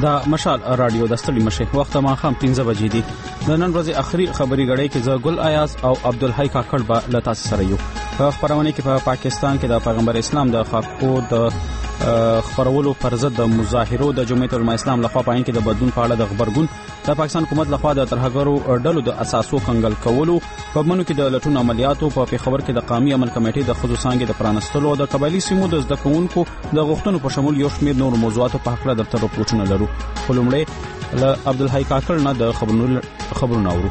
دا مشال رادیو د ستړي مشه وخت ما خام 15 بجې دي د نن ورځې اخري خبري غړې کې زه ګل ایاز او عبدالحی کاکړ به له تاسو سره یو. په خبرونه کې په پاکستان کې د پیغمبر اسلام د خاکو د خبرولو پر ضد د مظاهرو د جمعیت العلماء اسلام لخوا پاین کې د بدلون په اړه د خبرګون د پاکستان حکومت لخوا د ترهګرو ډلو د اساسو کنګل کولو په منو کې د لټون عملیاتو په پیښور کې د قومي عمل کمیټې د خصوصي څنګه د پرانستلو د قبایلی سیمو د زده کوونکو د غوښتنو په شمول یو شمېر نور موضوعاتو په اړه د رپورټونه لرو. ولومړی له عبدالحی کاکړ نه د خبرونو اورو.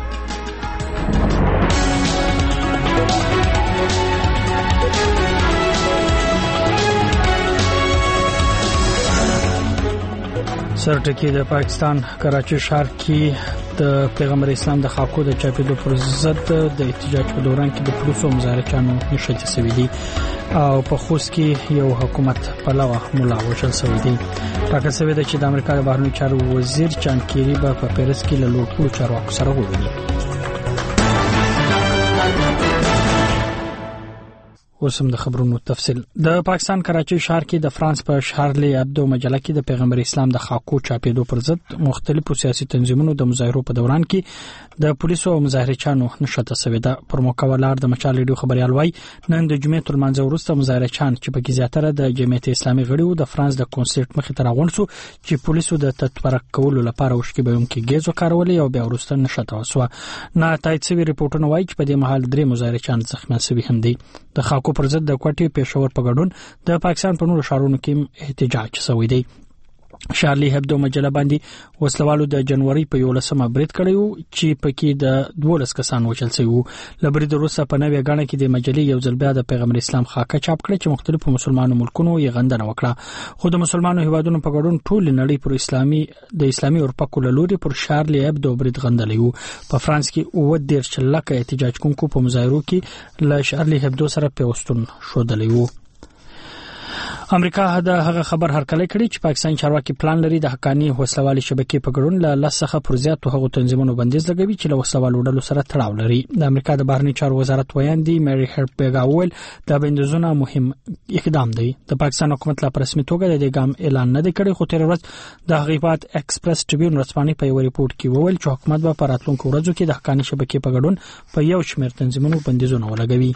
سرټکی د پاکستان کراچي ښار کې د پیغمبر اسلام د خاکو د چاپېدو پر ضد د احتجاج په دوران کې د پولیسو مظاهرچیانو نښتې شوې دي او په خوست کې یو حکومت پلوه ملا وشل شوی دی. ټاکل شوی دی چې د امریکا د بهرنیو چارو وزیر جان کیری په پیرس کې له لوټو چارواکو سره وویني. اوسم د خبرونو تفصیل. د پاکستان کراچي ښار کې د فرانس په شارلی ابدو مجله کې د پیغمبر اسلام د خاکو چاپېدو پر ضد مختلفو سیاسي تنظیمونو د مظاهرو په دوران کې د پولیسو او مظاهرچیانو نښته شوې ده. پر موقع ولاړ د مچال ریډیو خبريال وای نن د جمعیت العلماء وروسته مظاهرچیان چې په کې زیاتره د جمعیت اسلامي غړي د فرانس د کنسرت مخې ته راغونډ شو چې پولیسو د تطبیق کولو لپاره وشکې به هم کې ګیزو کارولې او بیا وروسته نښته وسوه. نه تایید شوی ریپورتونه وایي چې په دې مهال 3 مظاهرچیان زخمیان شوي هم دي. د خاکو پر ضد د کوټي پېښور په ګډون د پاکستان په نورو ښارونو کې احتجاج شوی دی. شارلی هبدو مجله باندې وسلوالو د جنوري په 11 برید کړیو چې پکې د 12 کسان وشل شوی وو. لبرید وروسته په نوې غاڼه کې د مجلې یو ځل بیا د پیغمبر اسلام خاکه چاپ کړ چې مختلفو مسلمانانو ملکونو یې غندنه وکړه. خو د مسلمانانو هیوادونو په ګډون ټول نړۍ پر اسلامي اورپکو لوري پر شارلی هبدو برید غندلی وو. په فرانس کې 10 لکه احتجاج کوونکو په مظاهرو کې له شارلی هبدو سره پیوستون شودلی وو. امریکا د هغه خبر هرکلی کړي چې پاکستان چارواکي پلان لري د حقانی وسلوالي شبکې په ګډون له لسخه پر زیاتو هغو تنظیمونو بندیز لګوي چې له وسلوالو ډلو سره تړاو لري. د امریکا د بهرنی چارو وزارت ویاندي مری هرپګا ویل دا بندیزونه مهم اقدام دی. د پاکستان حکومت لا رسمي توګه د دې ګام اعلان نه دی کړی خو تیر ورځ د غیبات ایکسپریس ټریبیون رسماني په یو ریپورت کې وویل چې حکومت به په راتلونکو ورځو کې د حقانی شبکې په ګډون په یو شمېر تنظیمونو بندیزونه ولګوي.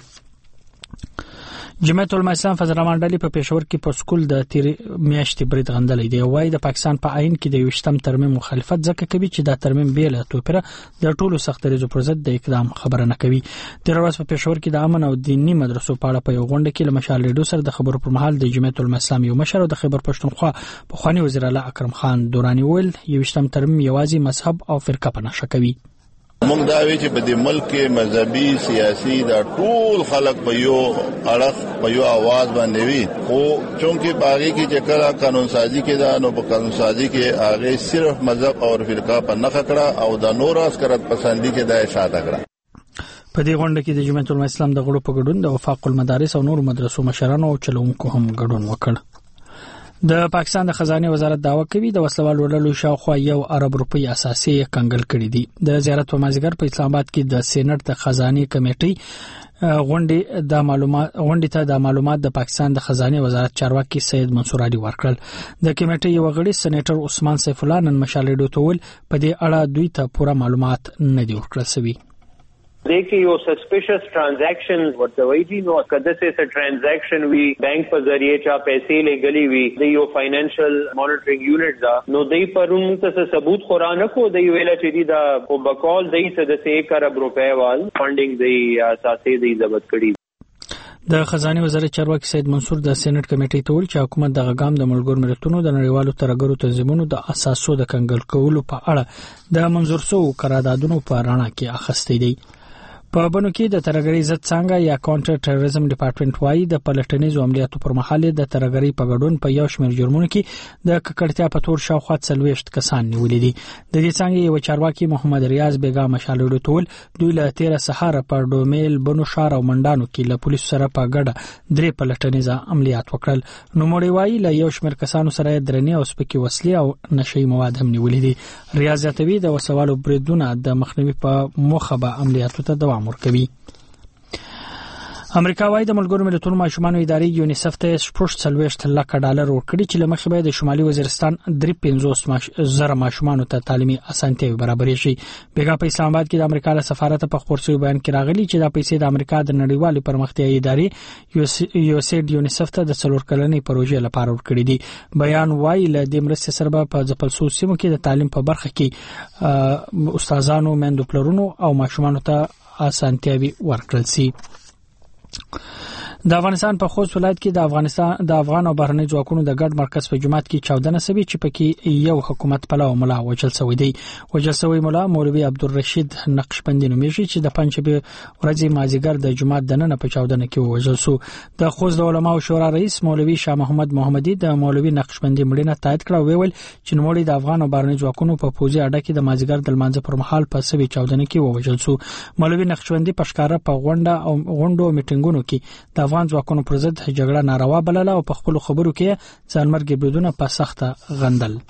جمعیت العلماء اسلام فضل الرحمن ډلې په پېښور کې په سکول د تیر میاشتې برید غندلې دی. وایي د پاکستان په عین کې د 20م ترمیم مخالفت ځکه کوي چې دا ترمیم بیل توپیره د ټولو سخت ریزو پر ضد د اقدام خبره نه کوي. تیر ورځ په پېښور کې د امن او دینی مدرسو په اړه په یو غونډه کې له مشال ریډیو سره د خبرو پر مهال د جمعیت العلماء اسلام یو مشر او د خیبر پښتونخوا په خواني وزیر اعلی اکرم خان دورانی ویل 20م ترمیم یوازې مذهب او فرقه په نښه کوي. موږ دا وی چې په دې ملک کې مذهبي سیاسي دا ټول خلک په یو اړه په یو आवाज باندې وي خو چونکه باغی کې چې کله قانون سازي کې دا نو په قانون سازي کې هغه صرف مذهب او فرقه په نښه کړه او د نور عسکرت پسندي کې دا اشاعه کړه. په دې غونډه کې د جمعیت العلماء اسلام د غړو په ګډون د وفاق المدارس او نور مدرسو مشرانو او چلوونکو هم ګډون وکړ. د پاکستان د خزانه وزارت دعوا کوي د وسلوالو ډلو شاوخوا 1 ارب روپی اساسي کنګل کړي دي. د زیارت په مازیګر په اسلام آباد کې د سېنات د خزانه کمیټې غونډې ته د معلومات د پاکستان د خزانه وزارت چارواکي سید منصور علي ورکړل. د کمیټې یو غړي سېنیټر عثمان سیف الله نن مشال ریډیو ته ویل په دې اړه دوی ته پوره معلومات نه دي ورکړل شوي. देखिए यो सस्पिशियस ट्रांजैक्शन ورته وایي دي نو کده څه ټرانزیکشن وی بانک په ذریعہ چا پیسې لګلی وی د یو فاینانشل مانیټرینګ یونټ دا نو دای پرون څه ثبوت خورانه کو دی ویل چې دا په بقول دی څه د 1 ارب روپے وال فندینګ دی اساسي دی ضبط کړي. د خزانه وزارت چارواکي سید منصور د سېنات کمیټې ته ویل چې حکومت د غام د ملګرو ملتونو د نړیوالو ترګرو تنظیمونو د اساسو د کنګل کولو په اړه د منظور شو قراردادونو په اړه کې اخستې دي. په بنو کې د ترګری ضد څنګه یا کاونټر ټیرریزم ډپارټمنټ وایي د پلټنیزو عملیاتو پر مهال د ترګری په ګډون په یو شمېر جرمونو کې د ککړتیا په تور شاوخوا 40 کسان نیولې دي. د دې څنګه یو چارواکي محمد ریاض بیگا مشالړو ټول دوی له 13 سهار په ډومیل بنو شار او منډانو کې له پولیسو سره په ګډه 3 پلټنیزه عملیات وکړل. نو مړی وایي له یو شمېر کسانو سره درنې او سپکې وسلې او نشئی مواد هم نیولې دي. ریاض یاتوی د وسوالو بریدونه د مخنیوي په موخه به عملیاتو ته دوام ورکوي. امریکا وايي د ملګرو ملتونو ماشومانو ادارې یونیسف ته $40 لک ډالر ورکړي چې لمخې به د شمالي وزیرستان 350 ماشومانو ته تعلیمي اسانتیاوي برابرې شي. بیګا په اسلام آباد کې د امریکا له سفارت په خبر شوی بیان کې راغلي چې دا پیسې د امریکا د نړیوالې پرمختیایي ادارې USAID یونیسف ته د 4 کلنې پروژې لپاره ورکړي دي. بیان وايي له دې مرستې سره په ځپلسو سیمو کې د تعلیم په برخه کې استادانو، میندو پلرونو او ماشومانو ته اسانتیاوي ورکړل شي. د افغانستان په خوست ولایت کې د افغان او بهرنی ځواکونو د ګډ مرکز په جماعت کې 14 سوي چې پکې یو حکومت پلو مولا وجل سوی دی. وجل سوی مولا مولوي عبدالرشید نقشبندی نومیږي چې د پنځبه ورځې مازیګر د جماعت دننه په 14 کې وجل سو. د خوست د علماء شورا رئیس مولوي شاه محمد محمدي د مولوي نقشبندی مړینه تایید کړه، ویل چې نوموړي د افغان او بهرنی ځواکونو په پوځي اډه کې د مازیګر د لمانځه پر مهال په سوي 14 کې وجل سو. مولوي نقشبندی پښکارا په غونډو میټینګونو کې د افغان ځواکونو پر ضد جګړه ناروا بلله او په خپل خبرو کې ځانمرګي بریدونه په سخته غندل.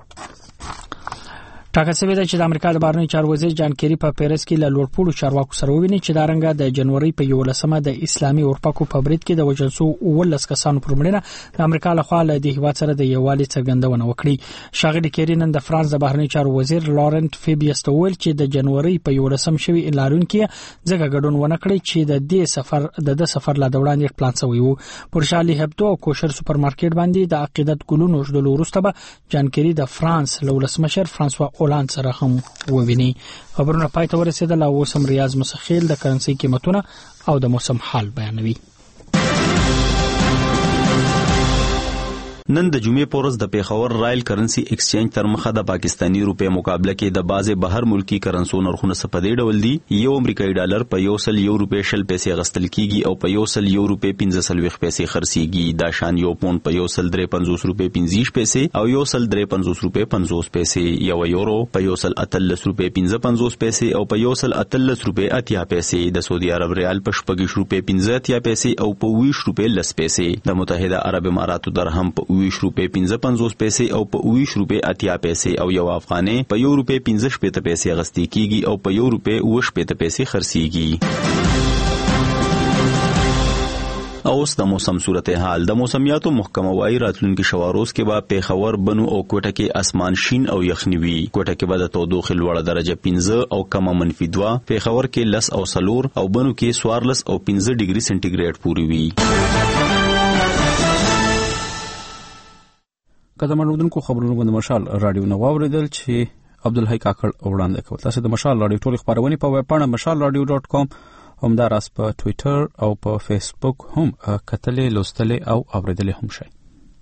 ټاکل شوی دی چې د امریکا د بهرنی چارو وزیر جان کیری په پیرس کې له لوړپوړو چارواکو سره وویني چې دا رنګه د جنوري په 11مه د اسلامي اورپاکو په برید کې د وجلسو 19 کسانو پر مړینه د امریکا له خوا له دې هیواد سره د یووالي څرګندونه وکړي. ښاغلي کیری نن د فرانس د بهرنی چارو وزیر لورنت فیبیس ته ویل چې د جنوري په 11 شوی اعلان کې ځکه ګډون ونه کړی چې د دې سفر لا دوړاندې پلان شوی وو. پر شالي هبدو او کوشر سوپرمارکټ باندې د عقیدت ګلونو شډلو وروسته به جان کیری د فرانس ولسمشر فرانسوا اولان سره هم وویني. خبرونه پای ته ورسېدل او اوس هم ریاض مسخیل د کرنسي قیمتونه او د موسم حال بیانوي. نن د جمعې په ورځ د پیښور رائل کرنسي ایکسچینج تر مخه د پاکستانی روپے مقابله کې د بازه بهر ملکی کرنسو نرخونه سپدې ډول دي. یو امریکایي ډالر په یو روپے 0 پیسې غستل کیږي او په یو روپے 15 پیسې خرڅيږي. دا شان یو پوند په 153 روپے 50 پیسې او 153 روپے 50 پیسې. یو یورو په 138 روپے 55 پیسې او په 138 روپے 80 پیسې. د سعودي عرب ریال په 20 روپے 50 پیسې او په 20 روپے 10 پیسې. د متحده عرب اماراتو درهم په 20 روپے 55 پیسې او په 20 روپے 80 پیسې او یو افغاني په 1 روپے 15 پیسې غستې کیږي او په 1 روپے 20 پیسې خرڅيږي. اوس د موسم صورتحال. د موسمیاتو محکمه وايي راتلونکي شواروز کې به پیښور، بنو او کوټه کې اسمان شین او یخني وي. کوټه کې به د تودوخې لوړه درجه 15 او کمه -2، پیښور کې 10 او 4 او بنو کې 14 او 15 ډیګري سنټیګریډ پورې وي. قدم اردوونکو خبرونه باندې مشال رادیو نو واوریدل چې عبدالحی کاکړ وړاندې کول. تاسو د مشال رادیو ټول خبرونه په ویب پاڼه mashalradio.com هم دا راس په ټوئیټر او په فیسبوک هم کتلې، لوستلې او اوریدلې هم شئ.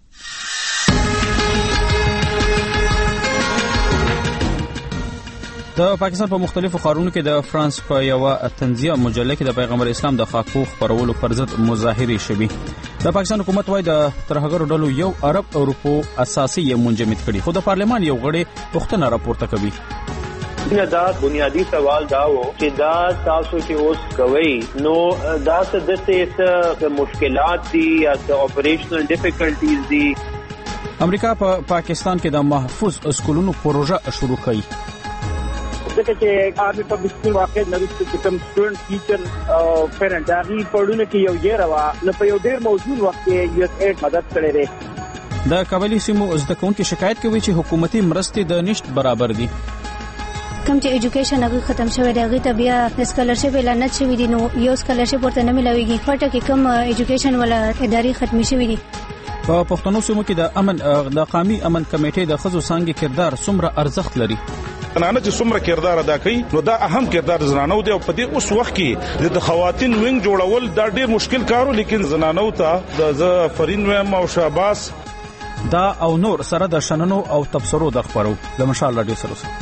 د پاکستان په مختلفو ښارونو کې د فرانس په یو تنزیه مجله کې د پیغمبر اسلام د خاکو خپرولو پر ضد مظاهرې شوي. د پاکستان حکومت وايي د ترهګرو ډلو یو عرب اروپو اساسي یې منجمد کړي، خو د پارلمان یو غړي پوښتنه راپورته کوي. دا بنیادی سوال دا و چې دا تاسو چې اوس کوي نو دا څه مشکلات دي یا څه اپریشنل ډیفیکلټیز دي. امریکا په پاکستان کې د محفوظ سکولونو پروژه شروع کړي. ځکه چې آرمي پبلک سکول واقع نرسته چې کوم سټوډنټ ټیچر او پیرنټ هغه پړونه کې یو یې روا نو په یو ډیر موجود وخت کې USAID مدد کړې ده. د قبایلی سیمو زده کوونکو شکایت کوي چې حکومتي مرستې د نشټ برابر دي. کوم چې ایجوکیشن هغه ختم شوی دی، هغه ته بیا سکالرشپ اعلان شوی دی، نو یو سکالرشپ ورته نه ملويږي. پټه کې کوم ایجوکیشن ولا اداري ختم شوی دي. په پښتنو سیمو کې د امن د قومي امن کمیټې د خزو څنګه کردار څومره ارزښت لري؟ زنانه چې څومره کردار ادا کوي نو دا اهم کردار زنانو دی او په دې اوس وخت کې د خواتین وینګ جوړول دا ډیر مشکل کارو، لیکن زنانو ته د فرین ویم او شاباس دا او نور سره د شننو او تبصرو د خبرو د مشال رادیو سره.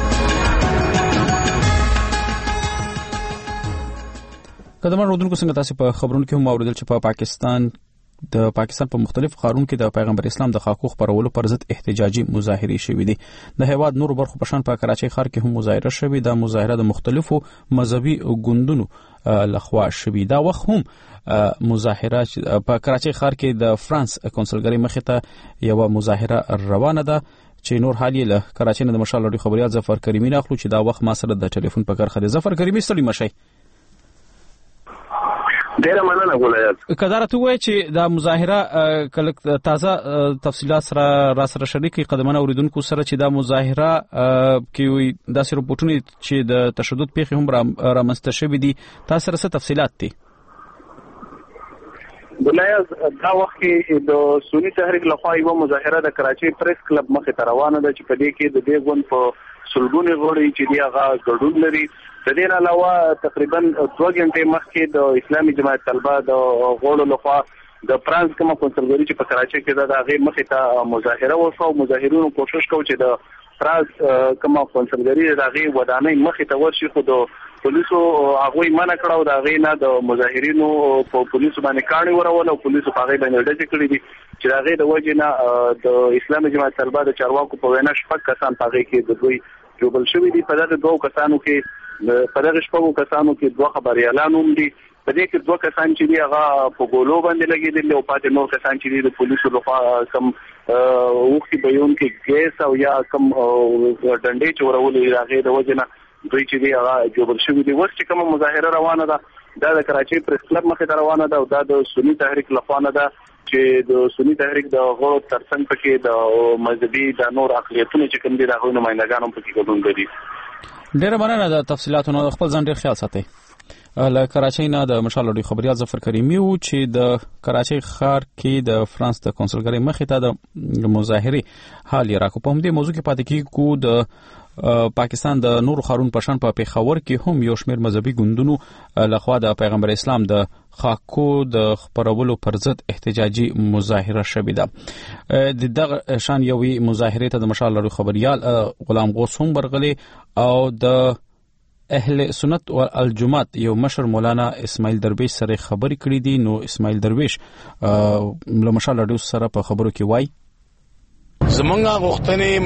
قدم اردوونکو څنګه تاسو په خبرونو کې هم اوریدل چې په پاکستان په مختلفو ښارونو کې د پیغمبر اسلام د خاکو خپرولو پر ضد احتجاجي مظاهرې شوې دي. د هیواد نورو برخو په شان په کراچۍ ښار کې هم مظاهره شوې. د مظاهره د مختلفو مذهبي ګوندونو لخوا شوې. دا وخت هم مظاهره په کراچۍ ښار کې د فرانس کنسولګری مخې ته یو مظاهره روانه ده چې نور حال یې له کراچۍ نه د مشال رادیو خبريال ظفر کریمی اخلو چې دا وخت ما سره د ټلیفون په کار خدي. ظفر کریمی ستړي مشي. ډیره مننه ګولایات. کدار ته وایي چې دا مظاهره کله تازه تفصیلات را سره شریکي قدمونه اوریدونکو سره چې دا مظاهره کې داسې رپورټونه چې د تشدد پیښې هم رامنځته شوې دي، تاسو سره څه تفصیلات دي؟ ګولایات دا وخت کې د سنی تحریک لخوا یو مظاهره د کراچي پریس کلب مخې ته روانه ده چې په دې کې د دې غون په سلګونو غړي چې دی هغه ګډون لري. د دې علاوه تقریبا 2 غنټې مخکې د اسلامي جماعت طلبه د غړو لخوا د فرانس کومه کنسولګری چې په کراچي کې ده هغه مخې ته مظاهره وشو. مظاهرونو کوشش کوي چې د فرانس کومه کنسولګری هغه ودانۍ مخې ته ورشي، خو د پولیسو هغه منع کړو. د هغه نه د مظاهرینو په پولیسو باندې کاڼي ورول او پولیسو په هغه باندې ډزې کړې دي چې هغه د وجه نه د اسلامي جماعت طلبه د چارواکو په وینا شپږ کسان په هغه کې د دوی جوړل شوی دي. په دغه 2 کسانو کې په دغه شپږو کسانو کې 2 خبريالان هم دي. په دې کې 2 کسان چې دی هغه په ګولو باندې لګیدل او پاتې نور کسان چې دی د پولیسو لخوا کم وختي بیان کې ګیس او یا کم ډنډې چورولې هغه د وجه نه دوی چې دی هغه جوړل شوی دي. ورته کوم مظاهره روانه ده دا د کراچي پریس کلب مخې ته روانه ده او دا د سنی تحریک لخوا نه ده چې د سنی تحریک د غړو ترڅنګ پکې د مذهبي د نور اقلیتونو چې کوم دي د غوښنه نمائندګان هم پکې ګډون کوي. ډیره مننه د تفصیلاتونو. خپل ځان ډیر خیال ساتئ. له کراچۍ نه د مشال لوی خبريال ظفر کریمی و چې د کراچۍ ښار کې د فرانس د کنسولګری مخې ته د مظاهره حال راکو. په همدې موضوع کې پاتې کیږو د پاکستان د نور خارون پشان په پیښور کې هم یو شمېر مذهبي ګوندونو لخوا د پیغمبر اسلام د خاکو د خبرولو پر ضد احتجاجي مظاهره شوې ده. د دغه شان یوې مظاهره ته د مشال لوی خبريال غلام غوث هم برغلي او د اهل سنت والجماعت یو مشر مولانا اسماعیل درویش سره خبرې کړې دي. نو اسماعیل درویش له مشال لوی سره په خبرو کې وایي زمونږه غوښتنې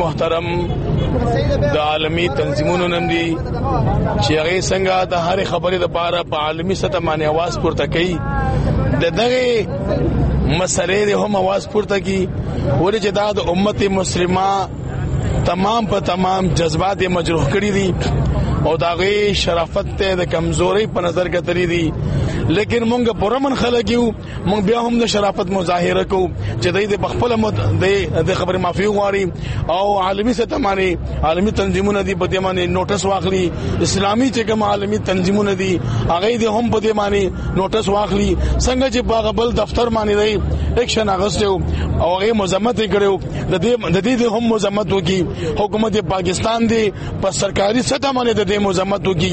محترم د عالمي تنظیمونو نن دي چې هغه څنګه د هر خبرې لپاره په عالمي سطح باندې आवाज پورته کوي د دغه مسلې د هم आवाज پورته کوي ولې چې دا د امت مسلمه تمام په تمام جذبات مجروح کړی دي او داغه شرافت ته د کمزوري په نظر کې تری دي. لیکن مونږ پرمن خلک یو مونږ بیا هم د شرافت مظاهره کوو چې د بخپل د خبر معافي غواړي او عالمي سطح باندې عالمي تنظیمونه دي په دې باندې نوټس واخلي. اسلامي چې کوم عالمي تنظیمونه دي هغه دې هم په دې باندې نوټس واخلي. څنګه چې باغبل دفتر باندې دی اکشن اغستو او هغه مذمت کړو د دې هم مذمت وکي. حکومت پاکستان دی په سرکاري سطح باندې د مذمت وکي.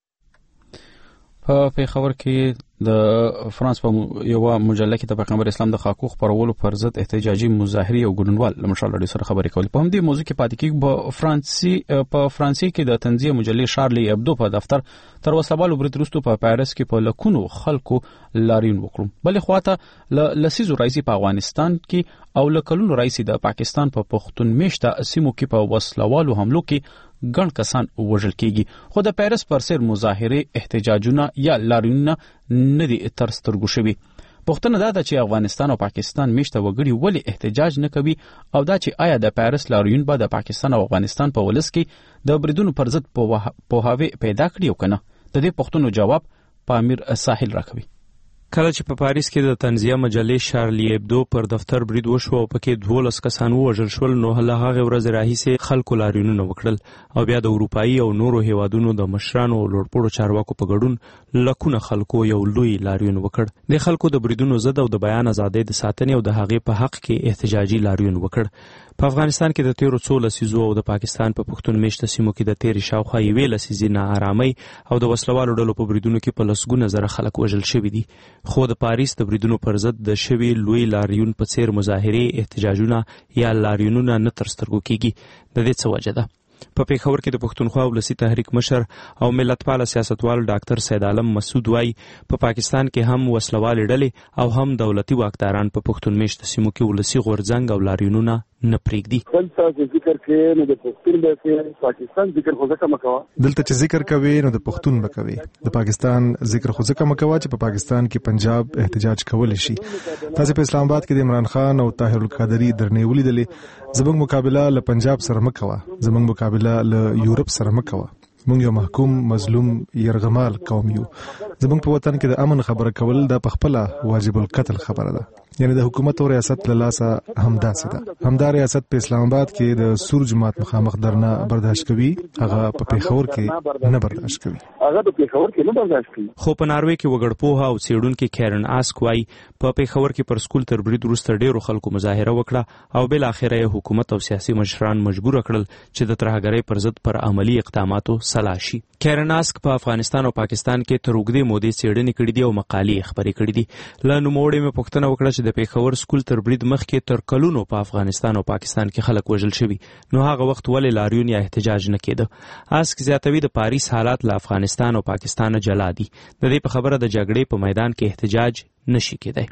په پیښور کې د فرانس په یو مجله کې د پیغمبر اسلام د خاکو خبرولو پر ضد احتجاجي مظاهره او ګډونوال لمشال لري سره خبرې کول. په همدې موضوع کې پاتې کې په فرانسې کې د تنزیه مجلې شارلی ابدو په دفتر تر وسلوالو بریتروستو په پاریس کې په لکونو خلکو لاریون وکړو. بلې خواته لسیزو رئیس په افغانستان کې او لکلونو رئیس د پاکستان په پښتون میشته سیمو کې په وسلوالو حملو کې ګڼ کسان وژل کیږي. خو د پاریس پر سر مظاهره احتجاجونه یا لاریونونه نه دي تر سترګو شوي. پوښتنه دا ده چې افغانستان او پاکستان میشته وګړي ولې احتجاج نه کوي او دا چې آیا د پاریس لاریون به د پاکستان او افغانستان په ولس کې د بریدونو پر ضد پوهاوی پیدا کړي او کنه. د دې پوښتنو جواب پامیر ساحل راکوي. کله چې په پاریس کې د تنزیه مجلې شارلی ابدو پر دفتر برید وشو او پکې 12 کسان وژل شول نو هغه ورځ راهیسې خلکو لاریونونه وکړل او بیا د اروپایي او نورو هیوادونو د مشرانو او لوړپوړو چارواکو په ګډون لکونه خلکو یو لوی لاریون وکړ. د خلکو د بریدونو ضد او د بیان ازادۍ د ساتنې او د هغې په حق کې احتجاجي لاریون وکړ. په افغانستان کې د تیرو 14 لسیزو او د پاکستان په پښتون میشته سیمو کې د تیرې شاوخوا یوې لسیزې ناارامۍ او د وسلوالو ډلو په بریدونو کې په لسګونه زره خلک وژل شوي دي. خو د پاریس د بریدونو پر ضد د شوي لوی لاریون په څیر مظاهرې احتجاجونه یا لاریونونه نه تر سترګو کیږي. د دې څه وجه ده؟ په پیښور کې د پښتونخوا ولسی تحریک مشر او ملتپال سیاستوال ډاکټر سید عالم مسعود وای په پاکستان کې هم وسلوال ډلې او هم دولتي واکداران په پښتون میشته سیمو کې ولسی غورځنګ او لاریونونه نه پریږدي. دلته ذکر کې نو د پښتون به پاکستان ذکر خو ځکه مکوا دلته چې ذکر کوي نو د پښتون بکوي د پاکستان ذکر خو ځکه مکوا چې په پاکستان کې پنجاب احتجاج کول شي. تاسو په اسلام آباد کې د عمران خان او طاهر القادری درنې ولیدلې. زموږ مقابله له پنجاب سره مکوا زموږ مقابله له یورپ سره مکوا. موږ یو محکوم مظلوم يرغمال قوم یو. زموږ په وطن کې د امن خبره کول د پخپله واجب القتل خبره ده. یعنی د حکومت او ریاست له لاسه همداسې ده. همدا ریاست په اسلام آباد کې د سور جماعت مخامخ درنه برداشت کوي، هغه په پیښور کې نه برداشت کوي. خو په ناروې کې وګړپوها او څېړونکي کیرن آسک وایي په پیښور کې پر سکول تر برید وروسته ډېرو خلکو مظاهره وکړه او بالاخره یې حکومت او سیاسي مشران مجبور کړل چې د ترهګرۍ پر ضد پر عملی اقداماتو سلا شي. کیرن آسک په افغانستان او پاکستان کې تر اوږدې مودې څېړنې کړې دي او مقالې خپرې کړې دي. له نوموړې مې پوښتنه وکړه چې د پیښور سکول تر برید مخکې تر کلونو په افغانستان او پاکستان کې خلک وژل شوي، نو هغه وخت ولې لاریون یا احتجاج نه کېده؟ آسک زیاتوي د پاریس حالات له افغانستان او پاکستان جلا دي. د دې په خبره د جګړې په میدان کې احتجاج نشي کېدای.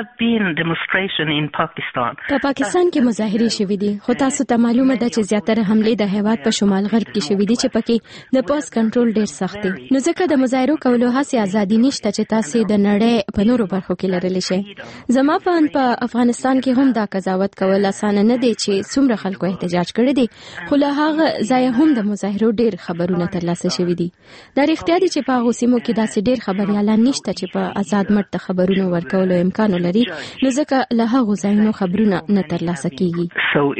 په پاکستان کې مظاهرې شوې دي، خو تاسو ته معلومه ده چې زیاتره حملې د هیواد په شمال غرب کې شوې دي چې پکې د پوس کنټرول ډېر سخت دی. نو ځکه د مظاهرو کولو هڅې ازادي نشته چې تاسو د نړۍ په نورو برخو کې لرلی شئ. زما په اند په افغانستان کې هم دا قضاوت کول اسانه نه دی چې څومره خلکو احتجاج کړی دی، خو له هغه ځایه هم د مظاهرو ډېر خبرونه ترلاسه شوي دي. دا رښتیا دي چې په هغو سیمو کې داسې ډېر خبریالان نشته چې په آزاد مټ د خبرونو ورکولو امکان لري، نو ځکه له هغو ځایونو خبرونه نه ترلاسه کیږي.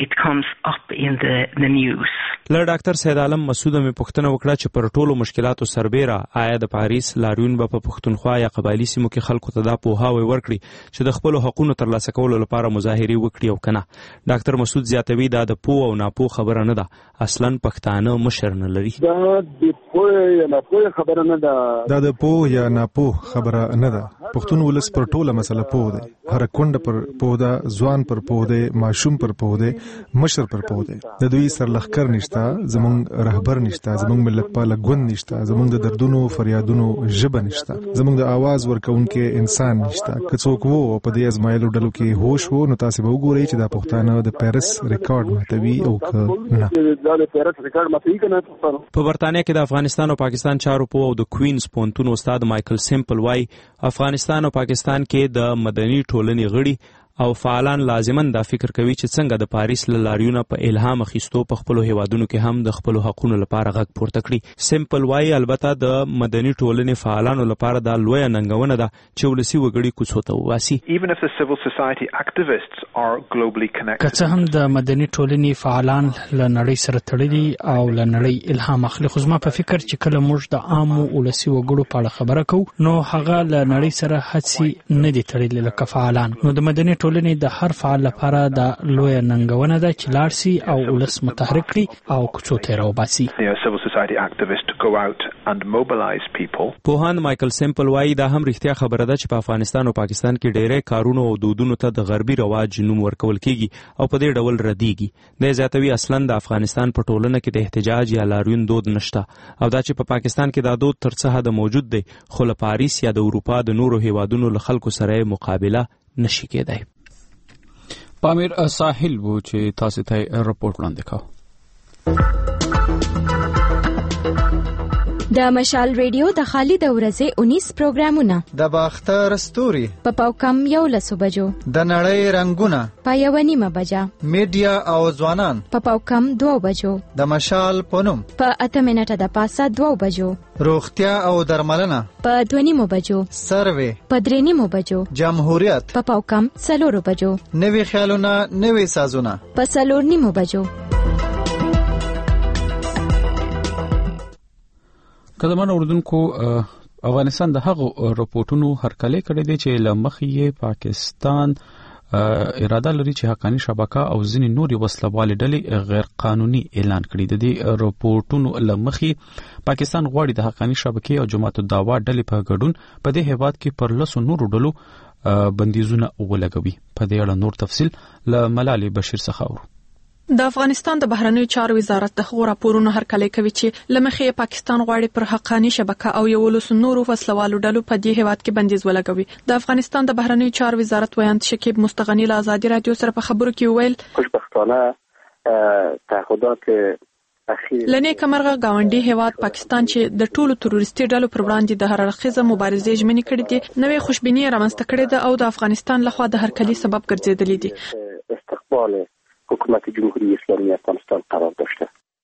له ډاکټر سید عالم مسعود مې پوښتنه وکړه چې پر ټولو مشکلاتو سربیره آیا د پاریس لاریون به په پښتونخوا یا قبایلي سیمو کې خلکو ته دا پوهاوی ورکړي چې د خپلو حقونو ترلاسه کولو لپاره مظاهرې وکړي او کنه؟ ډاکټر مسعود زیاتوي دا د پوه او ناپوه خبره نه ده، اصلا پښتانه مشر نه لري. دا د پوه یا ناپوه خبره نه ده. دا د پوه یا ناپوه خبره نه ده. پښتون ولس پر ټوله مسله پوه دی. هر کونډه پر پوه ده، ځوان پر پوه دی، ماشوم پر پوه دی، مشر پر پوه دی. د دوی سرلښکر نشته، زمونږ رهبر نشته، زمونږ ملت پاله ګوند نشته، زمونږ د دردونو فریادونو ژبه نشته، زمونږ د आवाज ورکوونکې انسان نشته. که څوک وو په دې ازمایلو ډلو کې هوش وو، نو تاسو به وګورئ چې دا پښتانه د پیرس ریکارډ ماتوي او که نه. په برتانیا کې د افغانستان او پاکستان چارو پوه او د کوینز پوهنتون استاد مایکل سیمپل وایي افغانستان او پاکستان کې د مدني ټولنې غړي او فعالان لازمن دا فکر کوي چې څنګه د پاریس له لاریونه په الهام اخیستو په خپلو هیوادونو کې هم د خپلو حقونو لپاره غږ پورته کړي. سیمپل وایي البته د مدني ټولنې فعالانو لپاره دا لویه ننګونه ده چې ولسي وګړي کوڅو ته وباسي. که څه هم د مدني ټولنې فعالان له نړۍ سره تړلي او له نړۍ الهام اخلي، خو زما په فکر چې کله موږ د عامو ولسي وګړو په اړه خبره کوو، نو هغه له نړۍ سره هڅې نه دي تړلي لکه فعالان. نو د مدني ټولنې د هر فعال لپاره د لویه ننګونه ده چې لاړ سي او ولس متحرک کړي او کوڅو ته راوباسي. پوهاند مایکل سیمپل وایي دا هم رښتیا خبره ده چې په افغانستان او پاکستان کې ډېری کارونو او دودونو ته د غربي رواج نوم ورکول کیږي او په دې ډول ردیږي. د زیاتوي اصلا د افغانستان په ټولنه کې د احتجاج یا لاریون دود نشته او دا چې په پاکستان کې دا دود تر څه حد موجود دی، خو له پاریس یا د اروپا د نورو هیوادونو له خلکو سره مقابله نشي کېدای. پامیر ساحل وو چې تاسو ته رپورټ وړاندې کاوه. د مشال ریډیو د خالد ورځې 19 پروګرامونه د باختر ستوري په پاوکم 11 بجو، د نړۍ رنگونه په 1:30 بجا، میډیا او ځوانان په پاوکم 2 بجو، د مشال پونم په 8 منټه د پاسه 2 بجو، روغتیا او درملنه په 2:30 بجو، سروې په 3:30 بجو، جمهوریت په پاوکم 4 بجو، نوي خیالونه نوي سازونه په 4:30 بجو. کله اوردونکو افغانستان د هغو رپورټونو هرکلی کړی دی چې لمخې پاکستان اراده لري چې حقانی شبکه او ځینې نورې وسلوالې ډلې غیر قانوني اعلان کړي. د دې رپورټونو لمخې پاکستان غواړي د حقانی شبکې او جماعت الدعوا ډلې په ګډون په دې هیواد کې پر 10 نورو ډلو بندیزونه ولګوي. په دې اړه نور تفصیل له ملالي بشیر څخه اورو. د افغانستان د بهرنیو چارو وزارت د خبرو راپورونو هرکلی کوي چې لمخې پاکستان غواړي پر حقانی شبکه او یو لس نورو وسلوالو ډلو په دې هیواد کې بندیز ولګوي. د افغانستان د بهرنیو چارو وزارت ویاند شکیب مستغنی له آزادي رادیو سره په خبرو کې ویل خوشبختانه تعهدات لنې کمرغه گاونډي هیواد پاکستان چې د ټولو تروریستي ډلو پر وړاندې د هر اړخیزه مبارزې ژمنې کړې دي، نوې خوشبیني رامنځته کړې ده او د افغانستان لخوا د هرکلی سبب ګرځېدلې دي. استقبال حکومت جمهوری اسلامی افغانستان قرار داشته.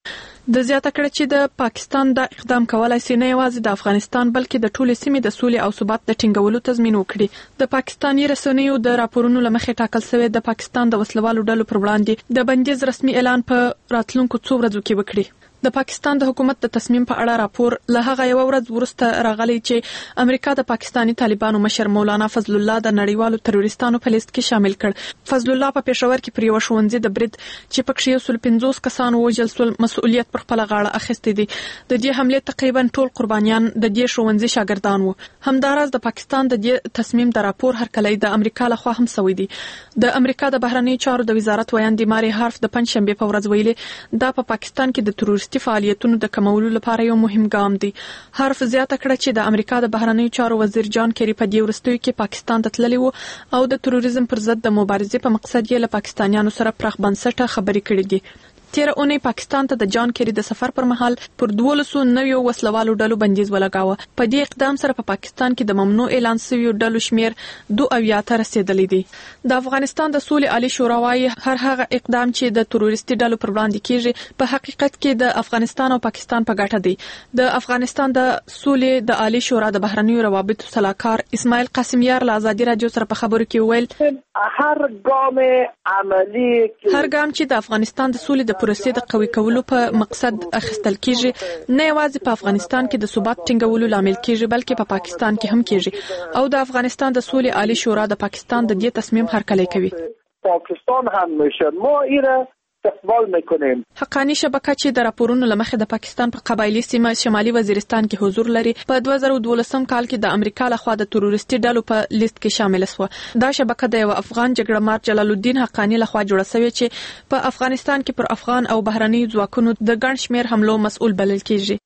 د زیاته کړه چې د پاکستان د اقدام کولای شي نه یوازې د افغانستان بلکې د ټولې سیمې د سولې او ثبات د ټینګولو تضمین وکړي. د پاکستاني رسنیو د راپورونو لمخې ټاکل شوی د پاکستان د وسلوالو ډلو پر وړاندې د بندیز رسمي اعلان په راتلونکو څو ورځو کې وکړي. د پاکستان د حکومت د تصمیم په اړه راپور له هغه یو ورځ وروسته راغلی چې امریکا د پاکستاني طالبانو مشر مولانا فضل الله د نړیوالو تروریستانو په لیست کې شامل کړ. فضل الله په پېښور کې پر یو ښوونځي د برید چې پکې 150 کسان وژل شول مسؤلیت پر خپل غاړه اخیستی دی. د دې حمله تقریبا ټول قربانیان د دې ښوونځي شاګردان وو. همداراز د پاکستان د دې تصمیم د راپور هرکلی د امریکا لخوا هم شوی دی. د امریکا د بهرنی چارو د وزارت ویاندې ماري هارف د پنځشنبه په ورځ ویلي دا په پاکستان کې د تروریستي فعالیتونو د کمولو لپاره یو مهم ګام دی. هارف زیاته کړه چې د امریکا د بهرنی چارو وزیر جان کیری په دې وروستیو کې پاکستان ته تللی وو او د تروریزم پر ضد د مبارزې په مقصد یې له پاکستانیانو سره پراخ بنسټه خبرې کړې دي. تیر اونۍ پاکستان ته د جان کیری د سفر پر مهال پر 12 نویو وسلوالو ډلو بندیز ولګاوه. په دې اقدام سره په پاکستان کې د ممنوع اعلان شویو ډلو شمیر 2 ته رسیدلی دی. د افغانستان د سولې عالی شورا وايي هر هغه اقدام چې د تروریستي ډلو پر وړاندې کیږي په حقیقت کې د افغانستان او پاکستان په ګټه دی. د افغانستان د سولې د عالی شورا د بهرنیو روابطو صلاحکار اسماعیل قاسمیار له آزادي رادیو سره په خبرو کې ویل هر ګام عملی هر ګام چې د افغانستان د سولې د پروسې د قوي کولو په مقصد اخیستل کیږي نه یوازې په افغانستان کې د ثبات ټینګولو لامل کیږي بلکې په پاکستان کې هم کیږي او د افغانستان د سولې عالی شورا د پاکستان د دې تصمیم هرکلی کوي. پاکستان هم میشه ما ایره استقبال میکنیم. حقانی شبکه چې د راپورونو لمخې د پاکستان په قبایلی سیمه شمالي وزیرستان کې حضور لري په 2012 کال کې د امریکا لخوا د تروریستي ډلو په لیست کې شامل شوه. دا شبکه د یو افغان جګړه مار جلال الدین حقانی لخوا جوړه شوې چې په افغانستان کې پر افغان او بهرني ځواکونو د ګڼ شمیر حملو مسؤل بلل کیږي.